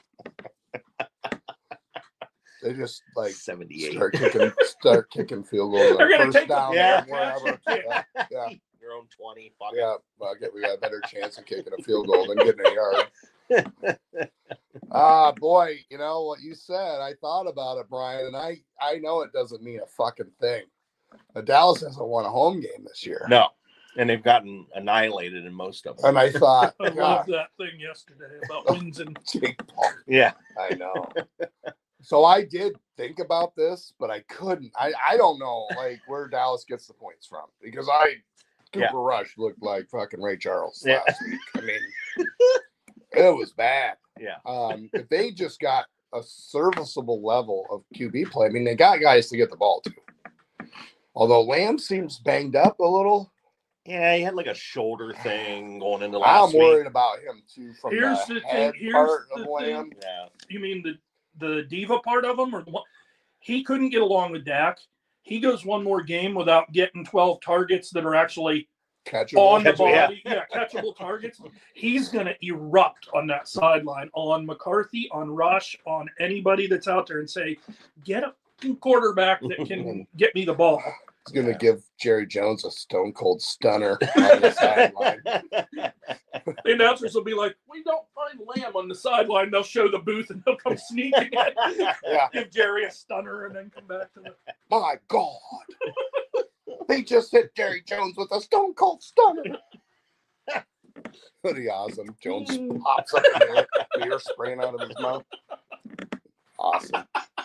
they just like seventy-eight. start kicking, start kicking field goals. They're on gonna first take the- down, yeah. wherever. Yeah, yeah, Your own twenty. Fuck yeah. Well, I get we got a better chance of kicking a field goal than getting a yard. Ah, boy, you know what you said. I thought about it, Brian, and I I know it doesn't mean a fucking thing. But Dallas hasn't won a home game this year. No, and they've gotten annihilated in most of them. And I thought, I God, love that thing yesterday about wins and Jake Paul. Yeah, I know. So I did think about this, but I couldn't. I, I don't know like where Dallas gets the points from because I Cooper Yeah. Rush looked like fucking Ray Charles Yeah. last week. I mean, it was bad. yeah. Um, if they just got a serviceable level of Q B play, I mean, they got guys to get the ball to. Although Lamb seems banged up a little, Yeah, he had like a shoulder thing going into last I'm worried week. about him too. From Here's the, the thing- head here's part the of thing. Lamb. Yeah, you mean the the diva part of him or the one he couldn't get along with Dak. He goes one more game without getting twelve targets that are actually Catch on the Catch- yeah. body, yeah, catchable targets. He's going to erupt on that sideline on McCarthy, on Rush, on anybody that's out there and say, get a fucking quarterback that can get me the ball. He's going to give Jerry Jones a stone cold stunner on the sideline. The announcers will be like, we don't find Lamb on the sideline. They'll show the booth and they'll come sneaking in, Yeah. give Jerry a stunner and then come back to the. My God. They just hit Jerry Jones with a stone cold stunner. Pretty awesome. Jones pops up in there, beer spraying out of his mouth. Awesome.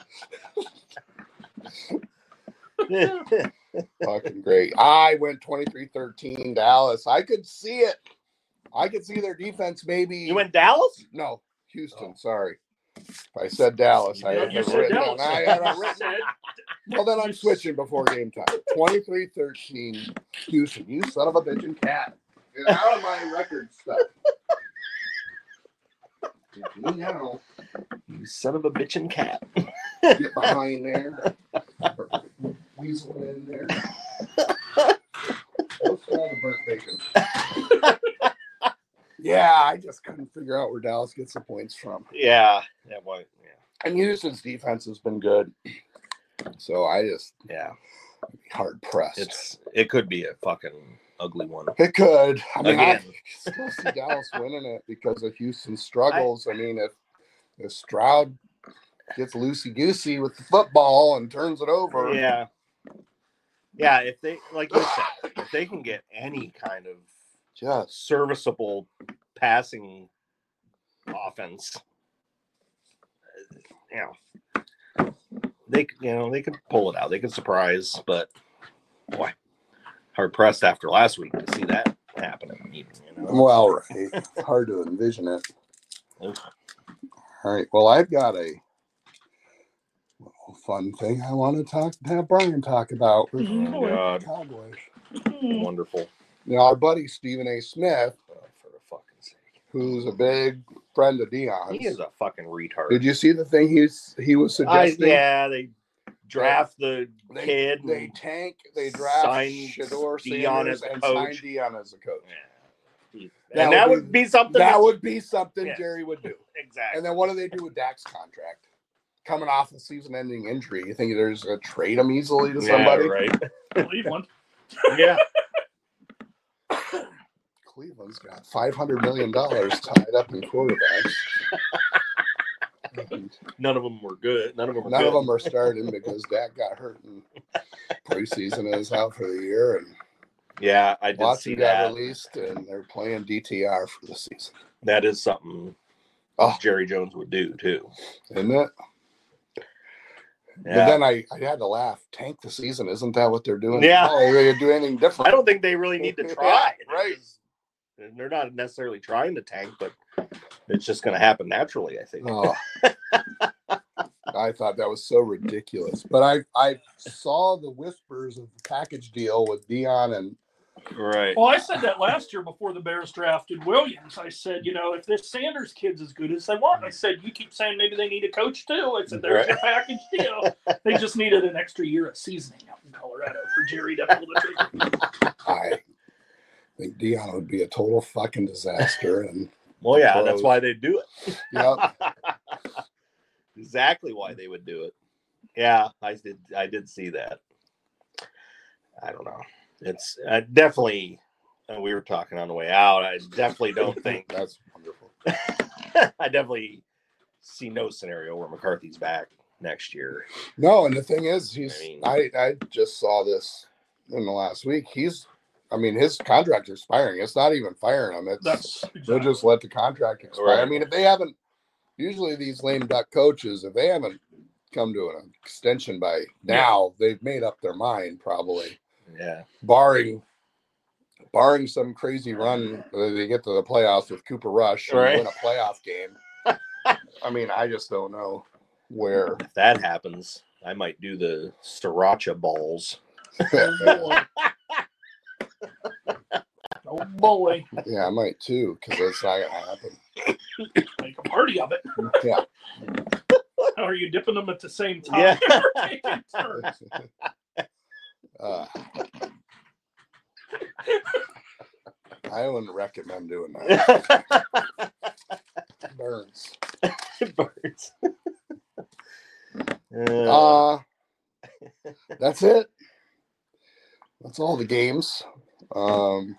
Fucking great. I went twenty-three thirteen Dallas. I could see it. I could see their defense maybe. You went Dallas? No, Houston. Sorry. If I said Dallas, I You had You it said written Dallas. down. I had it You written. said- Well, then I'm switching before game time. twenty-three thirteen Houston. You son of a bitch and cat. Get out of my record stuff. Get me now. You son of a bitch and cat. Get behind there. Weasel in there. What's all the burnt bacon? Yeah, I just couldn't figure out where Dallas gets the points from. Yeah, yeah, boy, yeah, And Houston's defense has been good. So I just yeah. hard pressed. It's it could be a fucking ugly one. It could. I mean, I Again. still see Dallas winning it because of Houston's struggles. I, mean, if if Stroud gets loosey goosey with the football and turns it over, Yeah, yeah. If they, like you said, if they can get any kind of just serviceable passing offense, uh, you know, they you know they could pull it out. They could surprise, but boy, hard pressed after last week to see that happening. Even, you know? well, right. Hard to envision it. Oof. All right. Well, I've got a little fun thing I want to talk have Brian talk about. with Mhm. Oh, God, Cowboys. wonderful. You know, our buddy Stephen A. Smith, Oh, for the fucking sake, who's a big friend of Dion's. he is a fucking retard. Did you see the thing he's he was I, suggesting? yeah, they draft the They, kid. they and- tank, they draft Sign Shador Dion Sanders as a and coach. sign Dion as a coach. Yeah. That And that would would be something. That would be something Yeah. Jerry would do. exactly. And then what do they do with Dak's contract? Coming off a season-ending injury, you think there's a trade him easily to somebody? Yeah, right. Cleveland. Yeah. Cleveland's got five hundred million dollars tied up in quarterbacks. None of them were good. None of them were None good. of them are starting because Dak got hurt in preseason and is out for the year. And Yeah, I did Watson see got that. released, and they're playing D T R for the season. That is something Oh. Jerry Jones would do too, isn't it? Yeah. But then I, I had to laugh. Tank the season, isn't that what they're doing? Yeah. Oh, they do anything different. I don't think they really need to try. Yeah, right. They're, they're not necessarily trying to tank, but it's just going to happen naturally, I think. Oh. I thought that was so ridiculous. But I, I saw the whispers of the package deal with Dion and Right. Well, I said that last year before the Bears drafted Williams. I said, you know, if this Sanders kid's as good as they want, I said, you keep saying maybe they need a coach too. I said, there's your package deal. They just needed an extra year of seasoning out in Colorado for Jerry to pull the trigger. I think Dion would be a total fucking disaster. And well, yeah, that's why they do it. Yep. Exactly why they would do it. Yeah, I did. I did see that. I don't know. It's uh, definitely. Uh, we were talking on the way out. I definitely don't think that's wonderful. I definitely see no scenario where McCarthy's back next year. No, and the thing is, he's. I, I mean, I I just saw this in the last week. He's. I mean, his contract's expiring. It's not even firing him. It's That's they'll exactly. just let the contract expire. Right. I mean, if they haven't, usually these lame duck coaches, if they haven't come to an extension by now, they've made up their mind probably. Yeah. Barring, barring some crazy run, uh, they get to the playoffs with Cooper Rush and Right. win a playoff game. I mean, I just don't know where. If that happens, I might do the sriracha balls. Oh boy, Yeah, I might too, because that's not gonna happen. make a party of it. Yeah. Are you dipping them at the same time? Yeah. Or taking turns? Uh, I wouldn't recommend doing that. Burns. Birds. Uh, Uh, that's it. That's all the games. Um,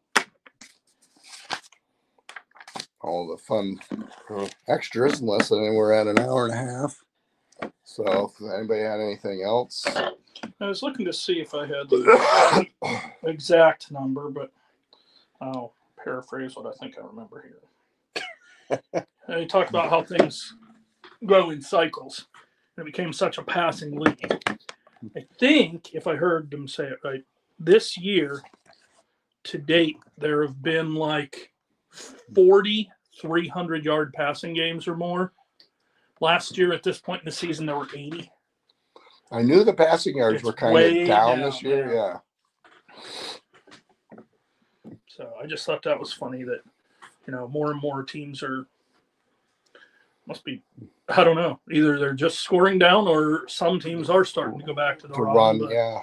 all the fun extras, unless I mean, we're at an hour and a half. So, if anybody had anything else, I was looking to see if I had the exact number, but I'll paraphrase what I think I remember here. They talk about how things go in cycles. It became such a passing league. I think, if I heard them say it right, this year to date, there have been like forty three hundred yard passing games or more. Last year, at this point in the season, there were eighty. I knew the passing yards It's were kind way of down, down, this year. yeah. Yeah. So I just thought that was funny that, you know, more and more teams are, must be, I don't know, either they're just scoring down or some teams are starting to go back to the To run. run, but- yeah.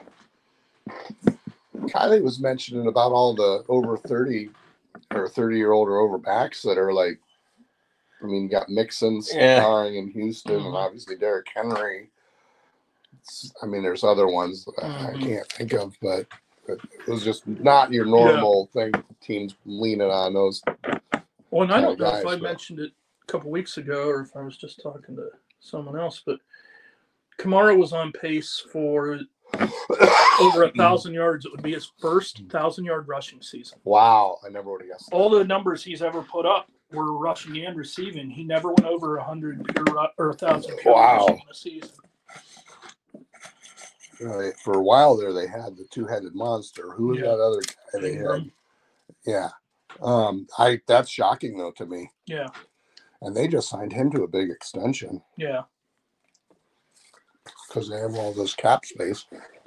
Kylie was mentioning about all the over thirty or thirty year old or over backs that are like, I mean, you got Mixon Yeah. starring in Houston and Mhm. obviously Derrick Henry. It's, I mean, there's other ones that I, I Mhm. can't think of, but, but it was just not your normal thing. Teams leaning on those. Well, and I kind don't of know if guys, I but- mentioned it a couple weeks ago or if I was just talking to someone else, but Kamara was on pace for over a thousand yards. It would be his first thousand yard rushing season. Wow, I never would have guessed that. All the numbers he's ever put up were rushing and receiving. He never went over a hundred pure ru- or a thousand pure Wow. rushing in a season. You know, they- for a while there, they had the two headed monster. Who was Yeah. that other guy they had? Ingram. Yeah. Um, I that's shocking though to me. Yeah, And they just signed him to a big extension yeah. because they have all this cap space.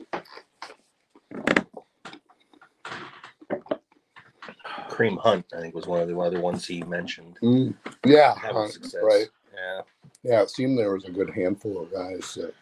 Kareem Hunt, I think, was one of the other ones he mentioned. Mm, yeah, That uh, was success. right. Yeah. Yeah, it seemed there was a good handful of guys that,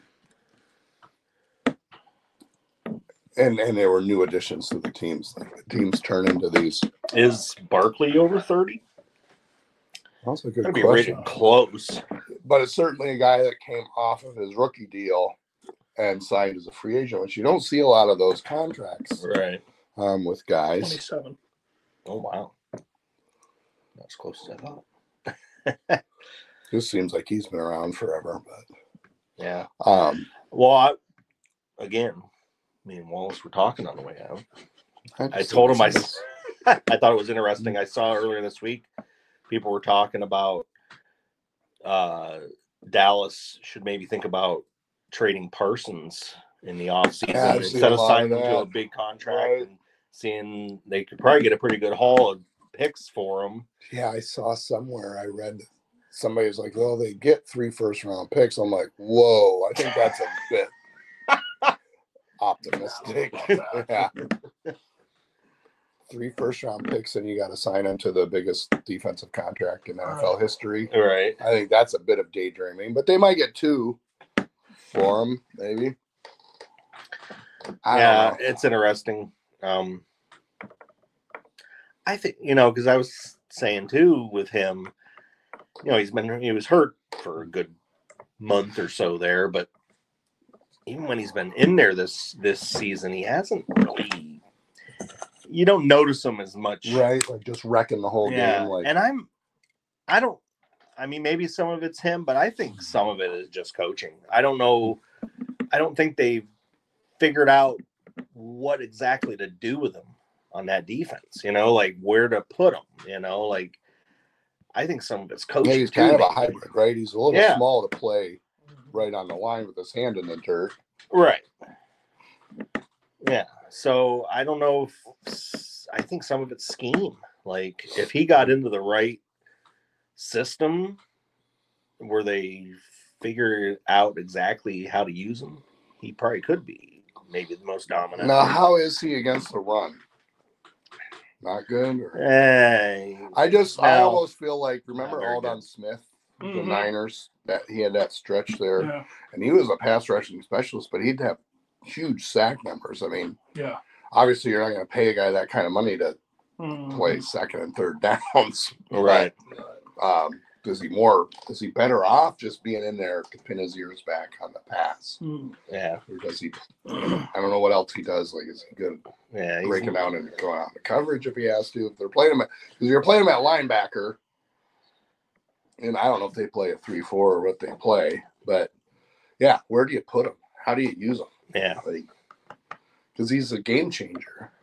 and and there were new additions to the teams. Like the teams turn into these. Is Barkley over thirty? That's a good That'd be question. really close. But it's certainly a guy that came off of his rookie deal and signed as a free agent, which you don't see a lot of those contracts Right. um, with guys. Twenty-seven. Oh, wow. Not as close as I thought. This seems like he's been around forever, but Yeah. um, Well, I, again, me and Wallace were talking on the way out. I told him I, I thought it was interesting. I saw earlier this week people were talking about uh, Dallas should maybe think about trading Parsons in the offseason Yeah, instead of signing of him to a big contract right. and seeing they could probably get a pretty good haul of picks for him. Yeah, I saw somewhere I read somebody was like, well, they get three first round picks. I'm like, whoa, I think that's a bit optimistic. Yeah. Three first round picks and you got to sign into the biggest defensive contract in N F L history. Right. I think that's a bit of daydreaming, but they might get two for him, maybe. I yeah, don't know. It's interesting. Um, I think, you know, because I was saying too with him, you know, he's been, he was hurt for a good month or so there, but even when he's been in there this, this season, he hasn't really, you don't notice him as much. Right. Like just wrecking the whole yeah. game. Like, and I'm, I don't, I mean, maybe some of it's him, but I think some of it is just coaching. I don't know. I don't think they've figured out what exactly to do with him on that defense, you know, like where to put him, you know, like I think some of it's coaching. Yeah, he's too, kind of maybe. a hybrid, right? He's a little yeah. small to play right on the line with his hand in the dirt. Right. Yeah. So I don't know if I think some of it's scheme. Like if he got into the right system where they figure out exactly how to use him, he probably could be maybe the most dominant. Now, how is he against the run? Not good? Or... Hey, I just, no. I almost feel like, remember Not very Aldon good. Smith, Mm-hmm. the Niners, that he had that stretch there, Yeah. and he was a pass rushing specialist, but he'd have huge sack numbers. I mean, yeah. obviously you're not going to pay a guy that kind of money to Mm-hmm. play second and third downs. Right. But, um, is he more, is he better off just being in there to pin his ears back on the pass? Mm. Yeah. Or does he, I don't know what else he does. Like, is he good Yeah. he's- breaking down and going out in the coverage if he has to? If they're playing him, because you're playing him at linebacker, and I don't know if they play a three four or what they play, but yeah, where do you put him? How do you use him? Yeah. Like, because he's a game changer.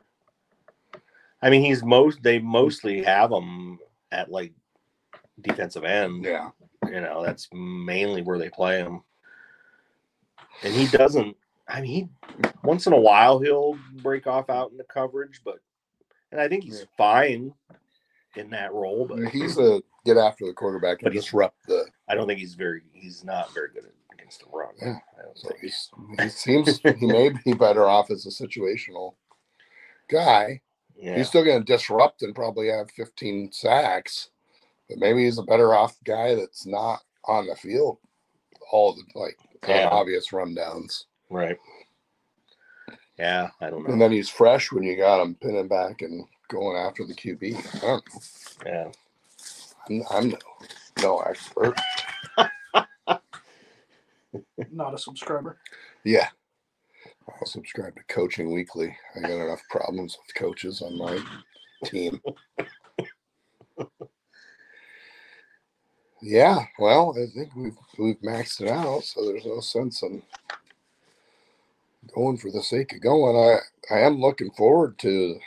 I mean, he's most, they mostly have him at like defensive end. Yeah. You know, that's mainly where they play him. And he doesn't, I mean, he, once in a while he'll break off out in the coverage, but, and I think he's Yeah. fine in that role, but He's a get after the quarterback and But he's- disrupt the. I don't think he's very, he's not very good against the run. Yeah. I don't So think. he's, he seems he may be better off as a situational guy. Yeah. He's still going to disrupt and probably have fifteen sacks, but maybe he's a better off guy that's not on the field all the like Yeah. obvious rundowns. Right. Yeah, I don't know. And then he's fresh when you got him pinning back and going after the Q B. I don't know. Yeah. I'm, I'm no, no expert. Not a subscriber. Yeah. I'll subscribe to Coaching Weekly. I got enough problems with coaches on my team. Yeah, well, I think we've we've maxed it out, so there's no sense in going for the sake of going. I, I am looking forward to.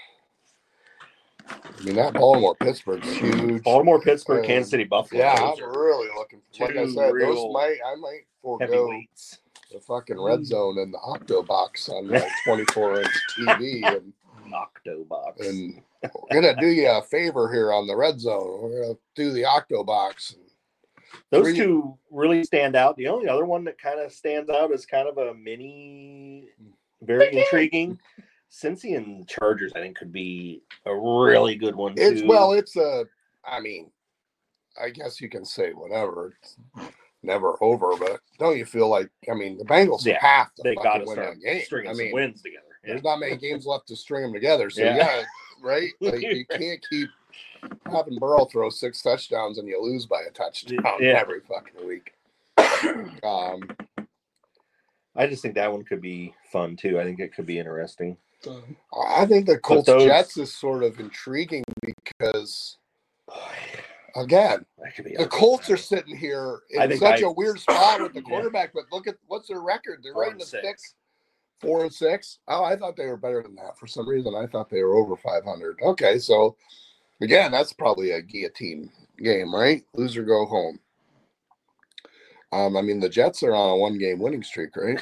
I mean, that Baltimore Pittsburgh's huge. Baltimore, Pittsburgh, Uh, Kansas City, Buffalo. Yeah, Those I'm are really looking. For, like I two said, those real might I might forego heavyweights. the fucking red zone and the Octo box on my twenty-four inch T V, and Octo box. and we're gonna do you a favor here on the red zone. We're gonna do the Octo box. Those three- two really stand out. The only other one that kind of stands out is kind of a mini, very intriguing. Cincy and Chargers, I think, could be a really good one It's too. well, it's a. I mean, I guess you can say whatever. It's never over, but don't you feel like? I mean, the Bengals Yeah, have to they got fucking to win start that game. stringing I some mean, wins together. Yeah. there's not many games left to string them together. So Yeah. yeah, right. Like you can't keep having Burrow throw six touchdowns and you lose by a touchdown Yeah. every fucking week. Um, I just think that one could be fun too. I think it could be interesting. I think the Colts those- Jets is sort of intriguing because, again, That could be the ugly. Colts are sitting here I in think such I- a weird spot with the Yeah. quarterback. But look at what's their record? They're Four right in and the six. thick, Four and six. Oh, I thought they were better than that. For some reason, I thought they were over five hundred. Okay, so again, that's probably a guillotine game, right? Loser go home. Um, I mean, the Jets are on a one-game winning streak, right?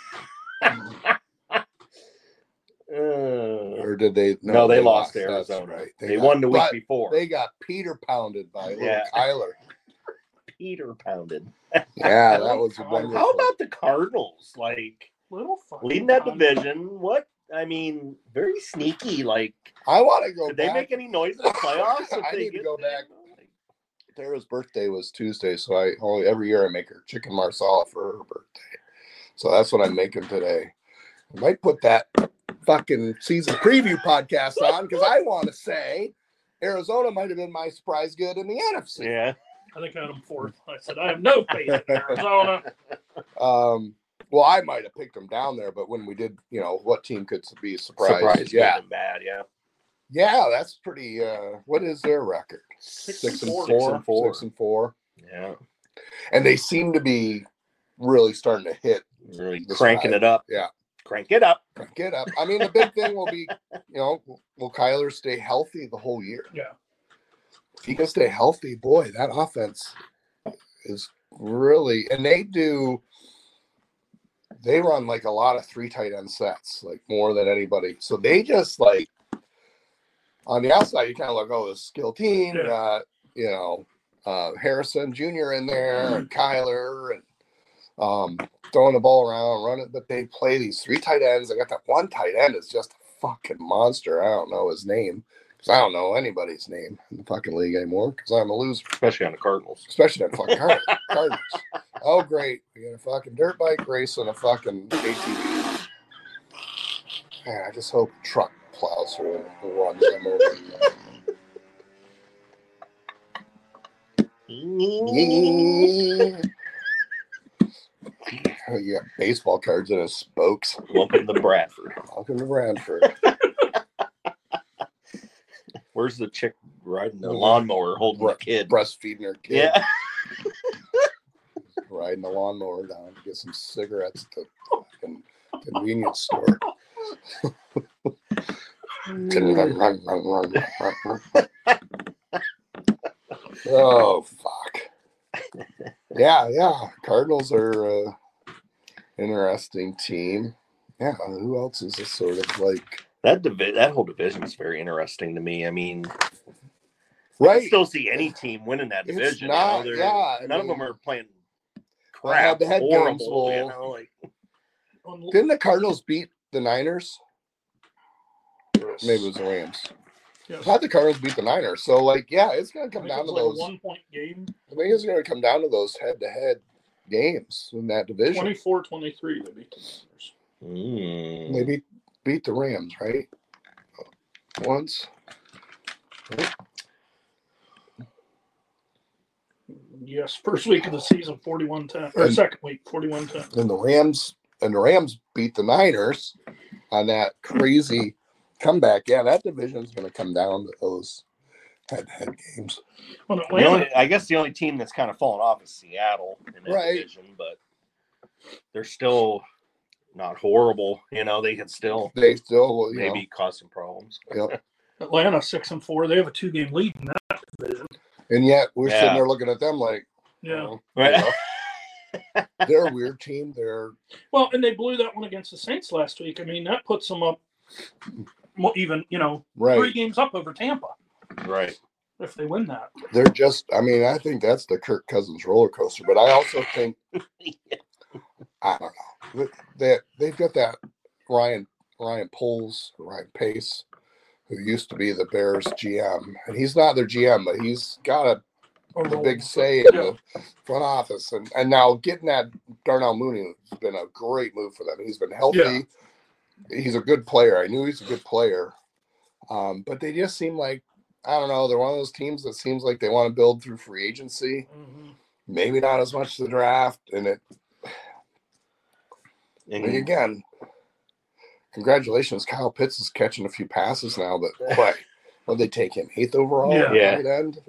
Uh, Or did they? no, they, they lost to That's Arizona. right. They, they got, won the week before. They got Peter pounded by little Yeah. Kyler. Peter pounded. Yeah, that was How wonderful. How about the Cardinals? Like Little fucking leading that con- division. What? I mean, very sneaky. Like, I want to go did back. they make any noise in the playoffs? if I they need to get go there? back. Tara's birthday was Tuesday, so I only every year I make her chicken marsala for her birthday. So that's what I'm making today. I might put that fucking season preview podcast on because I want to say Arizona might have been my surprise good in the N F C. Yeah. I think I had them fourth. I said I have no faith in Arizona. Um, well, I might have picked them down there, but when we did, you know, what team could be surprised? Surprise, yeah, good and bad. Yeah. yeah, that's pretty. Uh, what is their record? Six, Six and four. four. Six and four. Six and four. Yeah. And they seem to be really starting to hit. Really This cranking guy. it up. Yeah. Crank it up. Get up. I mean, the big thing will be, you know, will Kyler stay healthy the whole year? Yeah. If he can stay healthy, boy, that offense is really, and they do, they run like a lot of three tight end sets, like more than anybody. So they just like, on the outside, you kind of look, oh, this skill team, Yeah. got, you know, uh, Harrison Junior in there, and Kyler, and um, throwing the ball around, running, but they play these three tight ends. They got that one tight end is just a fucking monster. I don't know his name because I don't know anybody's name in the fucking league anymore because I'm a loser, Especially on the Cardinals. especially on fucking Card- Cardinals. Oh, great. We got a fucking dirt bike race and a fucking A T V. Man, I just hope a truck plows through and runs them over. Yeah. You got baseball cards in his spokes. Welcome to Bradford. Welcome to Brantford. Where's the chick riding the lawnmower holding Bre- the kid? Breastfeeding her kid. Yeah. Riding the lawnmower down to get some cigarettes at the fucking convenience store. Oh, fuck. Yeah, yeah. Cardinals are uh, interesting team. Yeah, who else is this sort of like? That divi- that whole division is very interesting to me. I mean, I Right. can still see any team winning that It's division. not- you know? They're- yeah, I none mean, of them are playing well, crap, head-to-head games horrible. will- You know, like On- Didn't the Cardinals beat the Niners? Maybe it was the Rams. yes. I thought the Cardinals beat the Niners. So, like, yeah, it's going to I come think it down was to like a those. one point game. I think it's going to come down to those head-to-head games in that division. twenty-four twenty-three they beat the Niners. mm. They beat, beat the Rams, right? Once. Yes, first week of the season, forty-one ten. Or And- second week, forty-one ten. And the Rams and the Rams beat the Niners on that crazy comeback. Yeah, that division is going to come down to those head-to-head games. Well, The Atlanta, only, I guess the only team that's kind of fallen off is Seattle in that Right. division, but they're still not horrible. You know, they could still They still, you maybe cause some problems. know, yep. Atlanta six and four. They have a two game lead in that division. And yet we're Yeah. sitting there looking at them like, Yeah. you Right. know, they're a weird team. They're Well, and they blew that one against the Saints last week. I mean, that puts them up well, even, you know, three right. games up over Tampa Right. if they win that. They're just. I mean, I think that's the Kirk Cousins roller coaster. But I also think I don't know. They they've got that Ryan Ryan Poles, Ryan Pace, who used to be the Bears G M, and he's not their G M, but he's got a, Or a the- big say in the front office. And and now getting that Darnell Mooney has been a great move for them. He's been healthy. Yeah. He's a good player. I knew he's a good player, um, but they just seem like I don't know. They're one of those teams that seems like they want to build through free agency. Mhm. Maybe not as much the draft, and it. And And again, congratulations, Kyle Pitts is catching a few passes now. But boy, will they take him eighth overall? Yeah. Yeah. Tight end?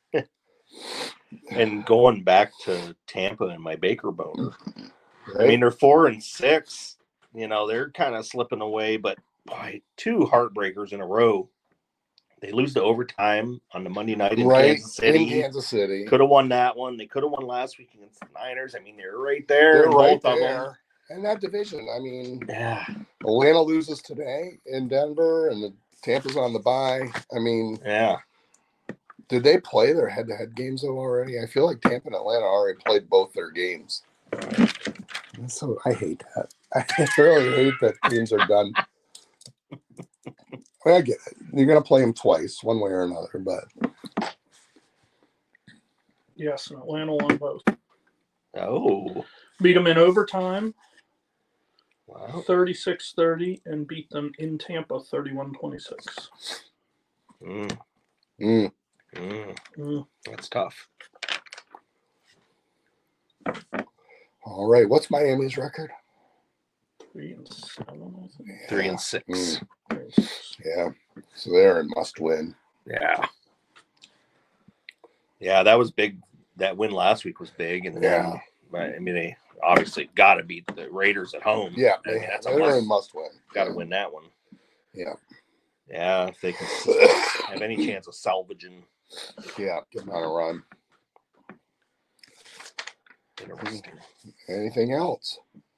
and going back to Tampa and my Baker boner. I Right? mean, they're four and six. You know, they're kind of slipping away, but boy, two heartbreakers in a row. They lose to overtime on the Monday night in right Kansas City. in Kansas City. Could have won that one. They could have won last week against the Niners. I mean, they're right there. They're in right both there. Of them. And that division, I mean, Yeah. Atlanta loses today in Denver, and the Tampa's on the bye. I mean, Yeah. did they play their head-to-head games though already? I feel like Tampa and Atlanta already played both their games. So I hate that. I really hate that teams are done. I, mean, I get it. You're going to play them twice, one way or another, but Yes, and Atlanta won both. Oh. Beat them in overtime, Wow. thirty-six thirty, and beat them in Tampa, thirty-one twenty-six. Mm. mm, Mm. Mm. That's tough. all right. What's Miami's record? Three and seven, I think. Three Yeah. and six. Mm. Three and six. Yeah. So they're in must win. Yeah. Yeah, that was big. That win last week was big. And Yeah. then, I mean, they obviously got to beat the Raiders at home. Yeah. I mean, They, that's a they're must. in must win. Got to win that one. Yeah. Yeah, if they can have any chance of salvaging. Yeah. Getting on a run. Interesting. Anything else?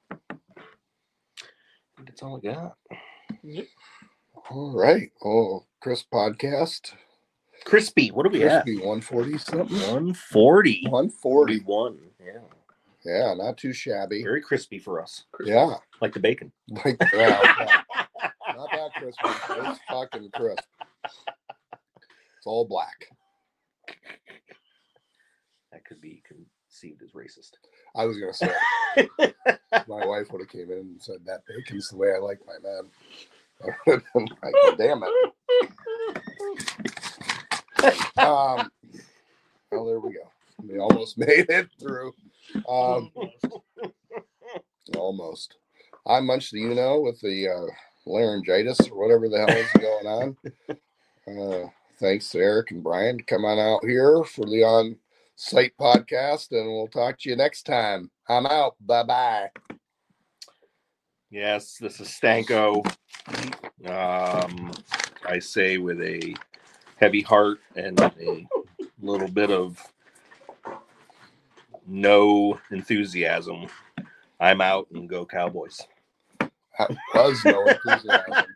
That's all I got. Yep. All right. Oh, Chris podcast. Crispy, what do we have? Crispy one forty something. one forty. one forty. forty-one. Yeah. Yeah, not too shabby. Very crispy for us. Yeah. Like the bacon. Like yeah, yeah. Not that crispy. It's fucking crisp. It's all black. That could be conceived as racist. I was gonna say my wife would have came in and said that bacon's the way I like my man. I would have been like, damn it. Um well there we go. We almost made it through. Um almost. I munched the you know with the uh laryngitis or whatever the hell is going on. Uh thanks to Eric and Brian to come on out here for the on site podcast, and we'll talk to you next time. I'm out. Bye bye. Yes, this is Stanko. Um, I say with a heavy heart and a little bit of no enthusiasm. I'm out and go Cowboys. That was no enthusiasm.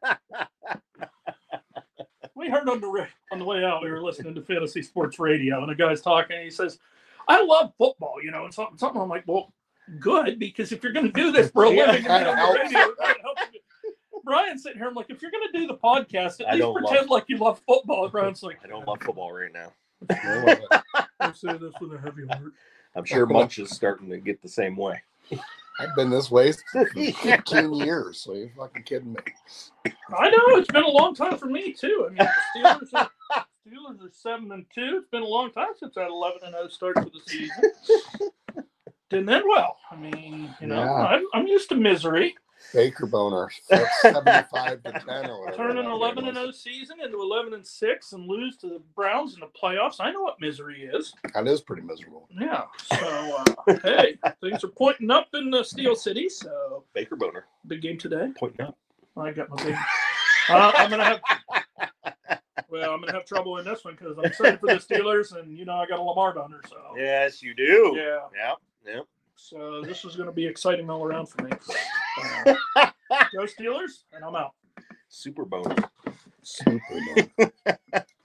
We heard on the ra- on the way out, we were listening to Fantasy Sports Radio, and a guy's talking, and he says, I love football, you know, and something, something. I'm like, well, good, because if you're going to do this for a Yeah, living, kinda on the helps. radio, it helps you. Brian's sitting here, I'm like, if you're going to do the podcast, at I least don't pretend love- like you love football. And Brian's like, I don't love football right now. I say this with a heavy heart. I'm sure Munch is starting to get the same way. I've been this way for fifteen years, so you're fucking kidding me. I know, it's been a long time for me, too. I mean, the Steelers are, Steelers are seven and two. It's been a long time since that eleven and oh start to the season. Didn't end well. I mean, you know, Yeah. I'm, I'm used to misery. Baker Boner, seventy-five to ten or whatever. Turn an that eleven game and was. oh season into eleven and six and lose to the Browns in the playoffs. I know what misery is. That is pretty miserable. Yeah. So, uh, hey, things are pointing up in uh, Steel City. So, Baker Boner big game today. pointing up. I got my big. Uh, I'm gonna have. Well, I'm gonna have trouble in this one because I'm excited for the Steelers, and you know I got a Lamar boner. So, Yes, you do. yeah. Yep. Yep. So this is gonna be exciting all around for me. Uh, go Steelers, and I'm out. Super Boner. Super.